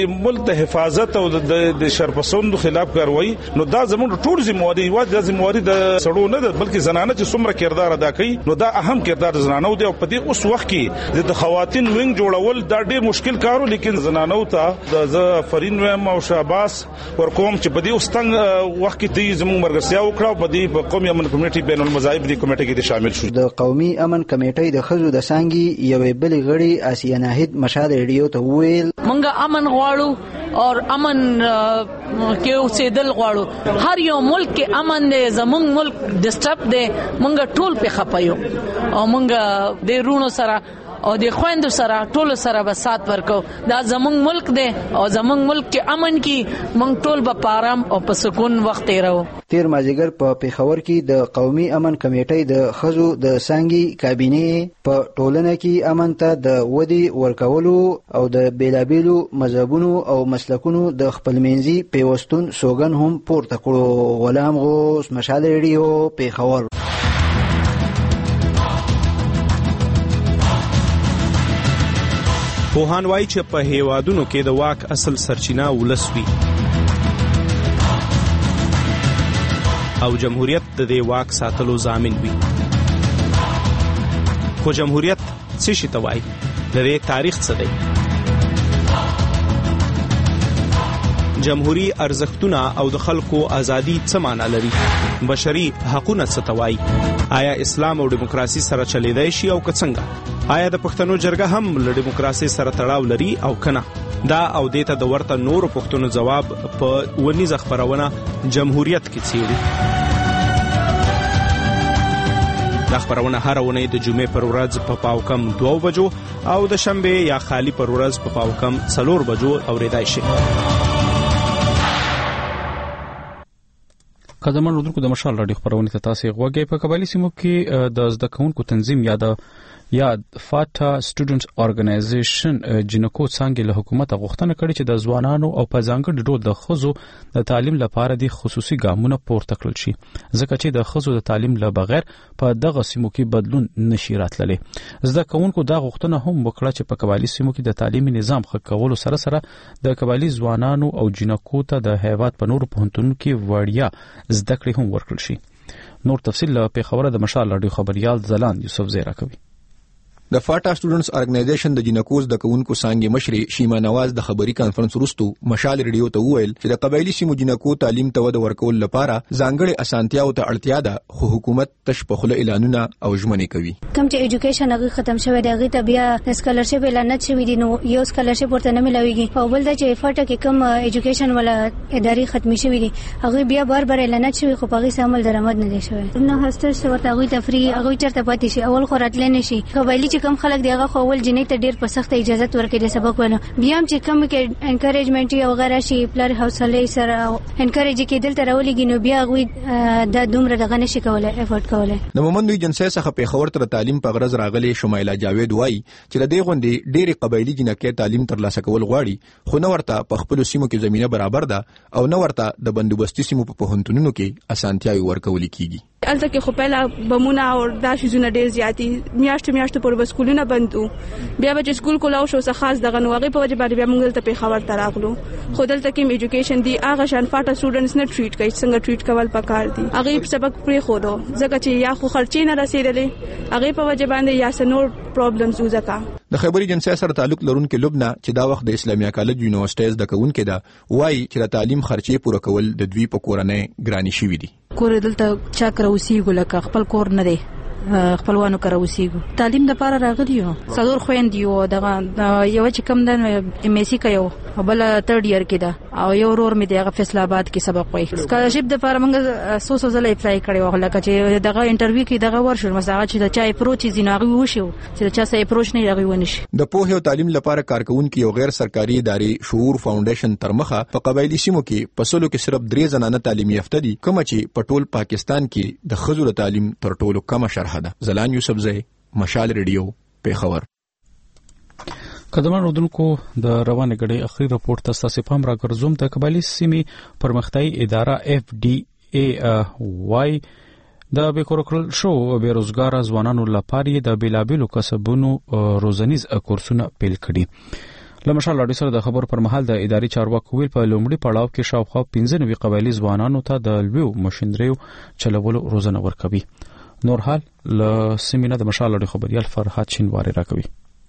د حفاظت او د شرپسندو خلاف کاروي نو دا زموږ ټول ذمہواری و د ذمہواری د سړو نه ده بلکې زنانه چې څومره کردار ادا کوي نو دا اهم کردار زنانو دی او په دې اوس وخت کې د خواتین وینګ جوړول دا ډېر مشکل کارو لیکن زنانو ته د فرین ویم او شاباس ورکوم چې په دې اوستنګ وخت کې د زموږ مرګسیا وکړو په دې قومي امن کمیټي بین المذاهب دی کمیټه کې شامل شو. د قومي امن کمیټې د خزو د سانګي یوې بلې غړي آسیا ناهید مشال ریډیو ته ویل مونږ امن غواړو او امن کې اوسېدل غواړو. هر یو ملک کې امن دی زموږ ملک ډسټرب دی مونږ ټول په خپایو او مونږ د رونو سره او د خويندو سره ټول سره به سات ورکو. دا زموږ ملک دی او زموږ ملک کې امن کې مونږ ټول به آرام او په سکون وخت تیرو. تیر مازیګر په پیښور کې د قومي امن کمیټې د خزو د سانګي کابینه په ټولنه کې امن ته د ودی ورکولو او د بیلابیلو مذهبونو او مسلکونو د خپلمنځي پیوستون سوګن هم پورته کړو. غلام غوث مشال ریډیو پیښور. پوهان وایي چې په هیوادونو کې د واک اصل سرچینه ولس وي او جمهوریت د دې واک ساتلو ضامن وي. خو جمهوریت څه شي ته وایي؟ د دې تاریخ څه دی؟ جمهوری ارزښتونه او د خلکو ازادي څه معنی لري؟ بشري حقوقونه څه ته وایي؟ آیا اسلام او دیموکراسي سره چلیدای شي او که څنګه؟ آیا د پښتنو جرګه هم له دیموکراسي سره تړاو لري او کنه؟ دا او دیته د ورته نورو پښتنو جواب په ونیزه خبرونه جمهوریت کې څیړي. دا خبرونه هر ونې د جمعې پر ورځ په پاوکم 2 بجو او د شنبه یا خالی پر ورځ په پاوکم 4 بجو اوریدای شي. قدمن ودرکو د مشال راډیو خبرونه ته تاسو غوږی. په قبایلی سیمو کې د زده کوونکو تنظیم یا فاټا سټوډنټس اورګنایزیشن جنکو څنګه له حکومت غوښتنه کړې چې د ځوانانو او په ځانګړي ډول د خزو د تعلیم لپاره د خصوصي ګامونه پورته کړل شي ځکه چې د خزو د تعلیم له بغیر په دغه سیمو کې بدلون نشي راتللی. زده کوونکو دا غوښتنه هم وکړه چې په قبایلی سیمو کې د تعلیمي نظام ښه کولو سره سره د قبایلی ځوانانو او جنکو ته د هیواد په نورو پوهنتونونو کې وړیا زده کړې هم ورکړل شي. نور تفصیل په خبره د مشال راډیو خبريال زلان یوسف زیرا کوي. د فاټا سټوډنټس اورګنایزیشن د جنکوز د کوونکو سانګي مشري شیما نواز د خبري کانفرنس وروسته مشال ریډیو ته وویل چې د قبایلی سیمو جنکو تعلیم ته ود ورکول لپاره ځانګړي اسانتیاو ته اړتیا ده خو حکومت تش په خله اعلانونه او ژمنې کوي. کوم چې ایجوکیشن هغه ختم شوی دی هغه ته بیا سکالرشپ اعلان شوی دی نو یو سکالرشپ ورته نه ملويږي او بل د چې فاټا کې کوم ایجوکیشن ولا اداري ختمي شوی دی هغه بیا بار اعلان شوی خو په هغه عمل درآمد نه دی شوی. نو هستر څه ورته هغه تفری هغه چرته پاتې شي اول خو راتل نه شي. قبایلی چې کوم خلک دی هغه اول جنې ته ډیر په سخت اجازه ورکړي د سبق ونه بیا هم چې کوم کې انکریجمنت او غیره شي پلار حوصله سره انکریج کېدل تر ولګي نو بیا غوي د دومره دغه نشي کولای افورد کولای. د مومندوی جنسي څخه په خبر تر تعلیم په غرض راغلي شمایله جاوید وای چې د دې غونډې ډېری قبایلی جنکې تعلیم ترلاسه کول غواړي خو نو ورته په خپل سیمو کې زمينه برابر ده او نو ورته د بندوبستي سیمو په پوهنتونونو کې اسانتیاوي ورکول کیږي. الته کې خو پهلا بمونه او دا شیزونه ډېر زیاتی میاشتو پر سکولونه بندو بیا به سکول کولاو شو څه خاص دغه نوغه په وجه باندې بیا موږ ته په خبر تراغلو خو دلته کې ایجوکیشن دی هغه شان فاټا سټوډنټس نه ټریټ کوي څنګه ټریټ کول پکار دي هغه سبق پرې خو دو ځکه چې یا خو خرچې نه رسیدلې هغه په وجه باندې یا سنور پرابلمز وځکا. د خبري جنسي سره تعلق لرونکو لبنه چې دا وخت د اسلامي کالج یونیورسيټیز د کوونکو دا وایي چې د تعلیم خرچې پوره کول د دوی په کورنۍ ګرانی شوې دي. کور دلته چا کروسی ګلکه خپل کور نه دی خپلوانو کروسیګو تعلیم د پاره راغلی یو څلور خويند یو دغه یو چې کم د ام اس سی کيو بل تھرد ایئر کې دا او یو ورور می دغه فیصل آباد کې سبق وای سکالرشپ د پاره موږ سوسو زله اپلای کړو لکه چې دغه انټرویو کې دغه ورشل مساغه چې د چا اپروچ زیناغي وشو چې چا سه اپروچ نه راغی ونشي. د پوهه او تعلیم لپاره کارکونکو یو غیر سرکاري ادارې شعور فاونډیشن ترمخه په قبایلی سیمو کې پسلو کې صرف 3 زنانه تعلیمي یافته دي کوم چې په ټول پاکستان کې د خزو تعلیم تر ټولو کم شرح ده. زلان یوسف زئی مشال ریډیو پیښور. قدمان ودونکو د روانه غړي اخري رپورت تاسو پام راګرځوم د قبایلی سیمې پرمختیايي اداره اف ډي اي واي د بیکورکل شو بیروزګار ځوانانو لپاره د بیلابلو کسبونو روزنیز کورسونه پیل کړي لمشال راډیو سره د خبر پر مهال د اداري چارواکو ویل په لومړي پړاو کې شاوخوا 15 قبایلی ځوانانو ته د لویو ماشينریو چلولو روزنه ورکوي. نور حال له سیمینه د مشال راډیو خبريال فرحات شینواری راکوي.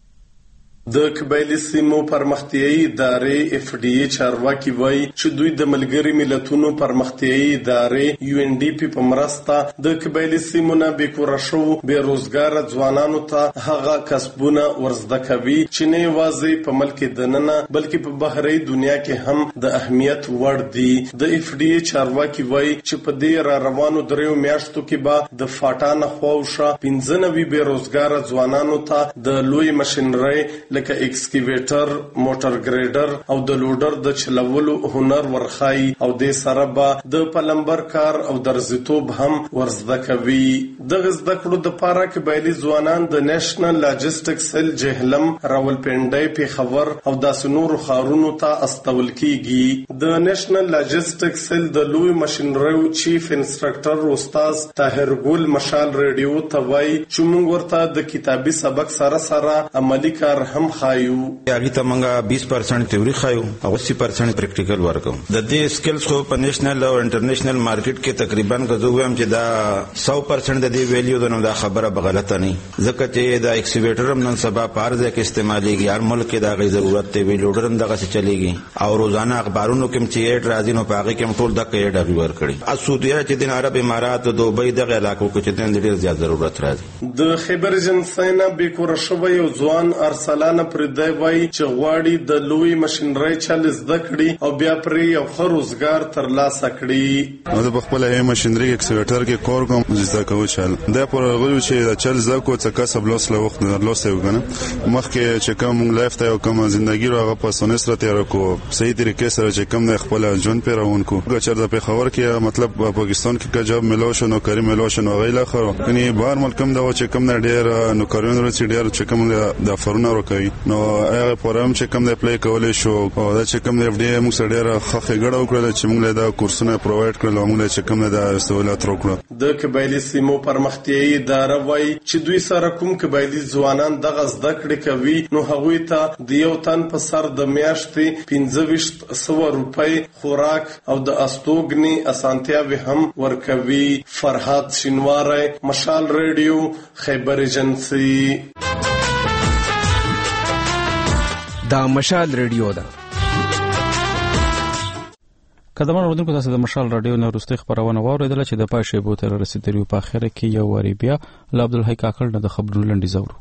د قبایلی سیمو پرمختیايي ادارې FDA چارواکي وایي چې دوی د ملګری ملتونو پرمختیايي ادارې UNDP په مرسته د قبایلی سیمو نه بیکاره شو بیروزګار ځوانانو ته هغه کسبونه ورزده کوي چې نه یوازې په ملک دننه بلکې په بهري دنیا کې هم د اهمیت وړ دي. د FDA چارواکي وایي چې په دې را روانو دریو میاشتو کې به د فاټانه خوښه 15 بیروزګار ځوانانو ته د لوی ماشينري لکه ایکسکیویټر، موټر ګریډر او د لوډر د چلولو هنر ورخای او د سره به د پلمبر کار او درزیتوب هم ورزده کوي. د زده کړو د پاره قبایلی ځوانان د نېشنل لاجستیک سیل جهلم، راولپنډي، پیښور او د سنور خارونو ته استول کیږي. د نېشنل لاجستیک سیل د لوی ماشينریو چیف انسټرکټر استاد طاهر ګل مشال ریډیو ته وایي چې موږ ورته د کتابي سبق سره سره عملی کار هم خایو. هغه ته مونږه 20% تیوري خایو او 80% پریکټیکل ورکو. د دې سکلز خو په نېشنل او انټرنیشنل مارکیټ کې تقریبا غوښم چې دا 100% د دې ویلیو د نو دا خبره بغلطه نه ځکه چې دا ایکسکیویټر هم نن سبا پارځه کې استعماليږي. هر ملک کې دا غي ضرورت دی. ویلوډر هم دغه څه چلیږي او روزانه اخبارونو کې چې ایډ راځي نو پاغه کې ټول د کېډ ریور کړي. اسعودیه چې د عرب امارات او دوبۍ دغه علاقو کې چې د ډېر زیات ضرورت راځي. د خیبر جنسینا بیکور شوی او ځوان ارسلان پر دی وای چې غواړي د لوی ماشينري چل زده کړي او بیا پرې یو خروزګار تر لاسه کړي. نو د خپل ماشينري ایکسکیویټر کې کور کوم زده کوي چل دا پر غوړي چې د چل زده کو څه کسب لوس له وخت نه لوسته وګنه مخکې چې کوم لایف ته کوم ژوندۍ راغه په سونسره تیر کو صحیح طریقې سره چې کوم د خپل ژوند پیروونکو چې د پیښور کې مطلب پاکستان کې جواب ملو شو نو کریم ملو شو نو غیلا خو کني بهر ملک کوم دا چې کوم ډېر نو کارونه ورسې ډېر چې کوم د فرونه ورکوي نو هغه پروګرام چې کوم د پلی کولای شو او دا چې کوم د FDA موږ سره ډېر خخه غړو کړل چې موږ له دا کورسونه پرووایډ کړل او موږ چې کوم د سہولت ورکړو. د قبایلی سیمو پرمختیايي اداره وایي چې دوی سره کوم قبایلی ځوانان دغه زده کړې کوي نو هغوی ته د یو تن په سر د میاشتې 1500 روپۍ خوراک او د استوګنی اسانتیاوي هم ورکوي. فرحات شینواری، مشال ریډیو، خیبر ایجنسی. دا مشال ریډیو ده. قدمونه ودونکو تاسو د مشال رادیو نه وروستي خبرونه واوریدل چې د پښې بوتل رسیدلی په اخر کې یو وری بیا ل عبدالحی کاکړ نه د خبرونو لنډی زورو.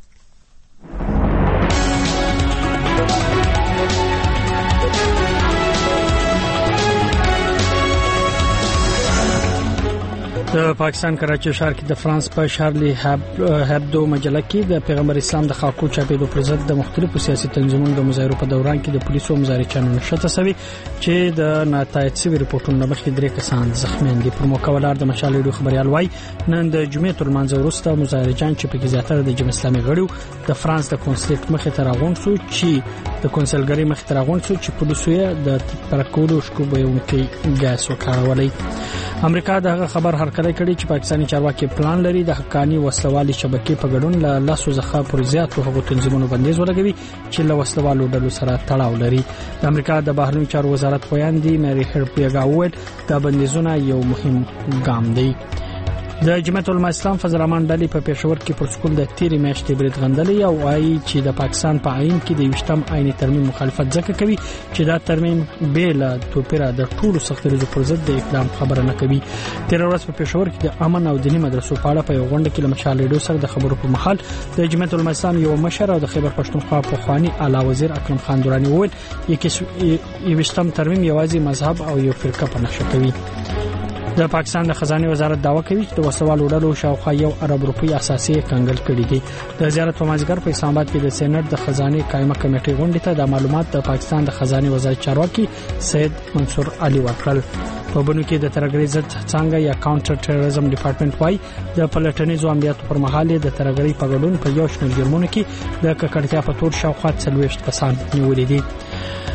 د پاکستان کراچي ښار کې د فرانس په شارلی هبدو مجله کې د پیغمبر اسلام د خاکو چاپېدو پر ضد د مختلفو سیاسي تنظیمونو د مظاهرو په دوران کې د پولیسو مظاهرچیانو نشته سوي چې د ناتایج سوي رپورټونو مخکې 3 کسان زخمیان دي. پر موکولار د مشال ریډیو خبريال وای نن د جمعې تر منځ وروسته مظاهرچیان چې په کې زیاتره د جمهوریت اسلامي غړو د فرانس د کنسولټ مخې ته راغون شو چې د کنسلګری مخې ته راغون شو چې پولیسو یې د پرکولو شکو بهونکي ګاز وکړولې. امریکا د خبر هر کله کړي چې پاکستاني چارواکي پلان لري د حقاني وسلوالي شبکې په ګډون له لاسو ځخه پر زیاتو هغو تنظیمونو بندیز ولګوي چې له وسلوالو ډلو سره تړاو لري. د امریکا د بهرنیو چارو وزارت پویاندي مری هرپیګا وویل دا بندیزونه یو مهم ګام دی. د جمعیت العلماء اسلام فضل الرحمن ډلې په پېښور کې پر سکول د تیری میاشتې برید غندلې او وايي چې د پاکستان په عین کې د 20م عیني ترمیم مخالفت ځکه کوي چې دا ترمیم بیل توپیره د ټولو سختیو پر ضد د اقدام خبره نه کوي. تیر ورځ په پېښور کې د امن او دینی مدرسو په اړه په یو غونډه کې لمشال ریډیو سره د خبرو پر مهال د جمعیت العلماء اسلام یو مشر او د خیبر پښتونخوا پخوانی اعلی وزیر اکرم خان درانی وویل 20م ترمیم یوازې مذهب او یو فرقه په نښه کوي. د پاکستان د خزانه وزارت داوا کوي چې د وسوالو ډلو شاوخوا 1 ارب روپۍ اساسي کنګل کړي دي. د زیارت په مازیګر په اسلام آباد کې د سېنات د خزانه قائمه کمیټې غونډې ته د معلومات د پاکستان د خزانه وزارت چارواکي سید منصور علي ورکړل. په بنو کې د ترګری ضد څنګه یا کاونټر ټیرریزم ډپارټمنټ وايي د پلټنیزو عملیاتو پر مهال د ترګری په ګډون په یو شمېر جرمونو کې د ککړتیا په تور شاوخوا 40 کسان نیولې دي.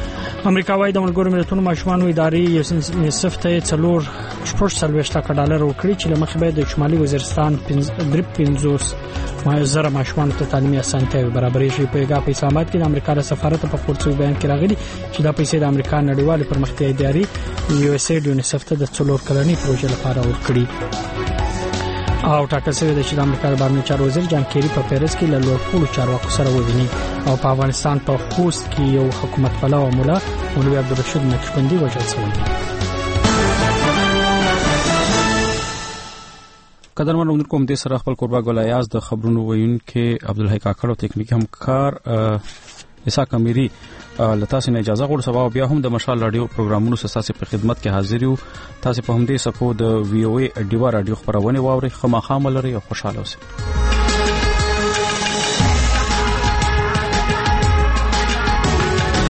امریکا وايي د ملګرو ملتونو ماشومان ادارې یونیسف ته $4.40 ورکړي چې لمخې به د شمالي وزیرستان 350,000 ماشومان ته تعلیمي اسانتیاوې برابرې شي. په اسلام آباد کې د امریکا د سفارت په خورڅوي بیان کې راغلي چې دا پیسې د امریکا نړیوال پرمختیایي ادارې USAID یونیسف ته د 4 کلنۍ پروژې لپاره ورکړي. او ټاکل شوی دی چې د امریکا د بهرنیو چارو وزیر جان کیری په پیرس کې له لوړپوړو چارواکو سره وویني. او په افغانستان په خوست کې یو حکومت پلوه مولا مولوي عبدالرشید نقشبندي وژل شوی دی. قدرمن اوریدونکو هم دې سره خپل قربا ګلایاز د خبرونو ویونکي عبدالحی کاکړ او تکنیکی همکار اسحاق امیری لتاسو نه اجازه غوړ سبا بیا هم د مشال رادیو پروګرامونو سره په خدمت کې حاضر یو. تاسو په همدې صفو د VOA ډیوا رادیو خبرونه واوري. خامخا ملري او خوشاله اوسئ.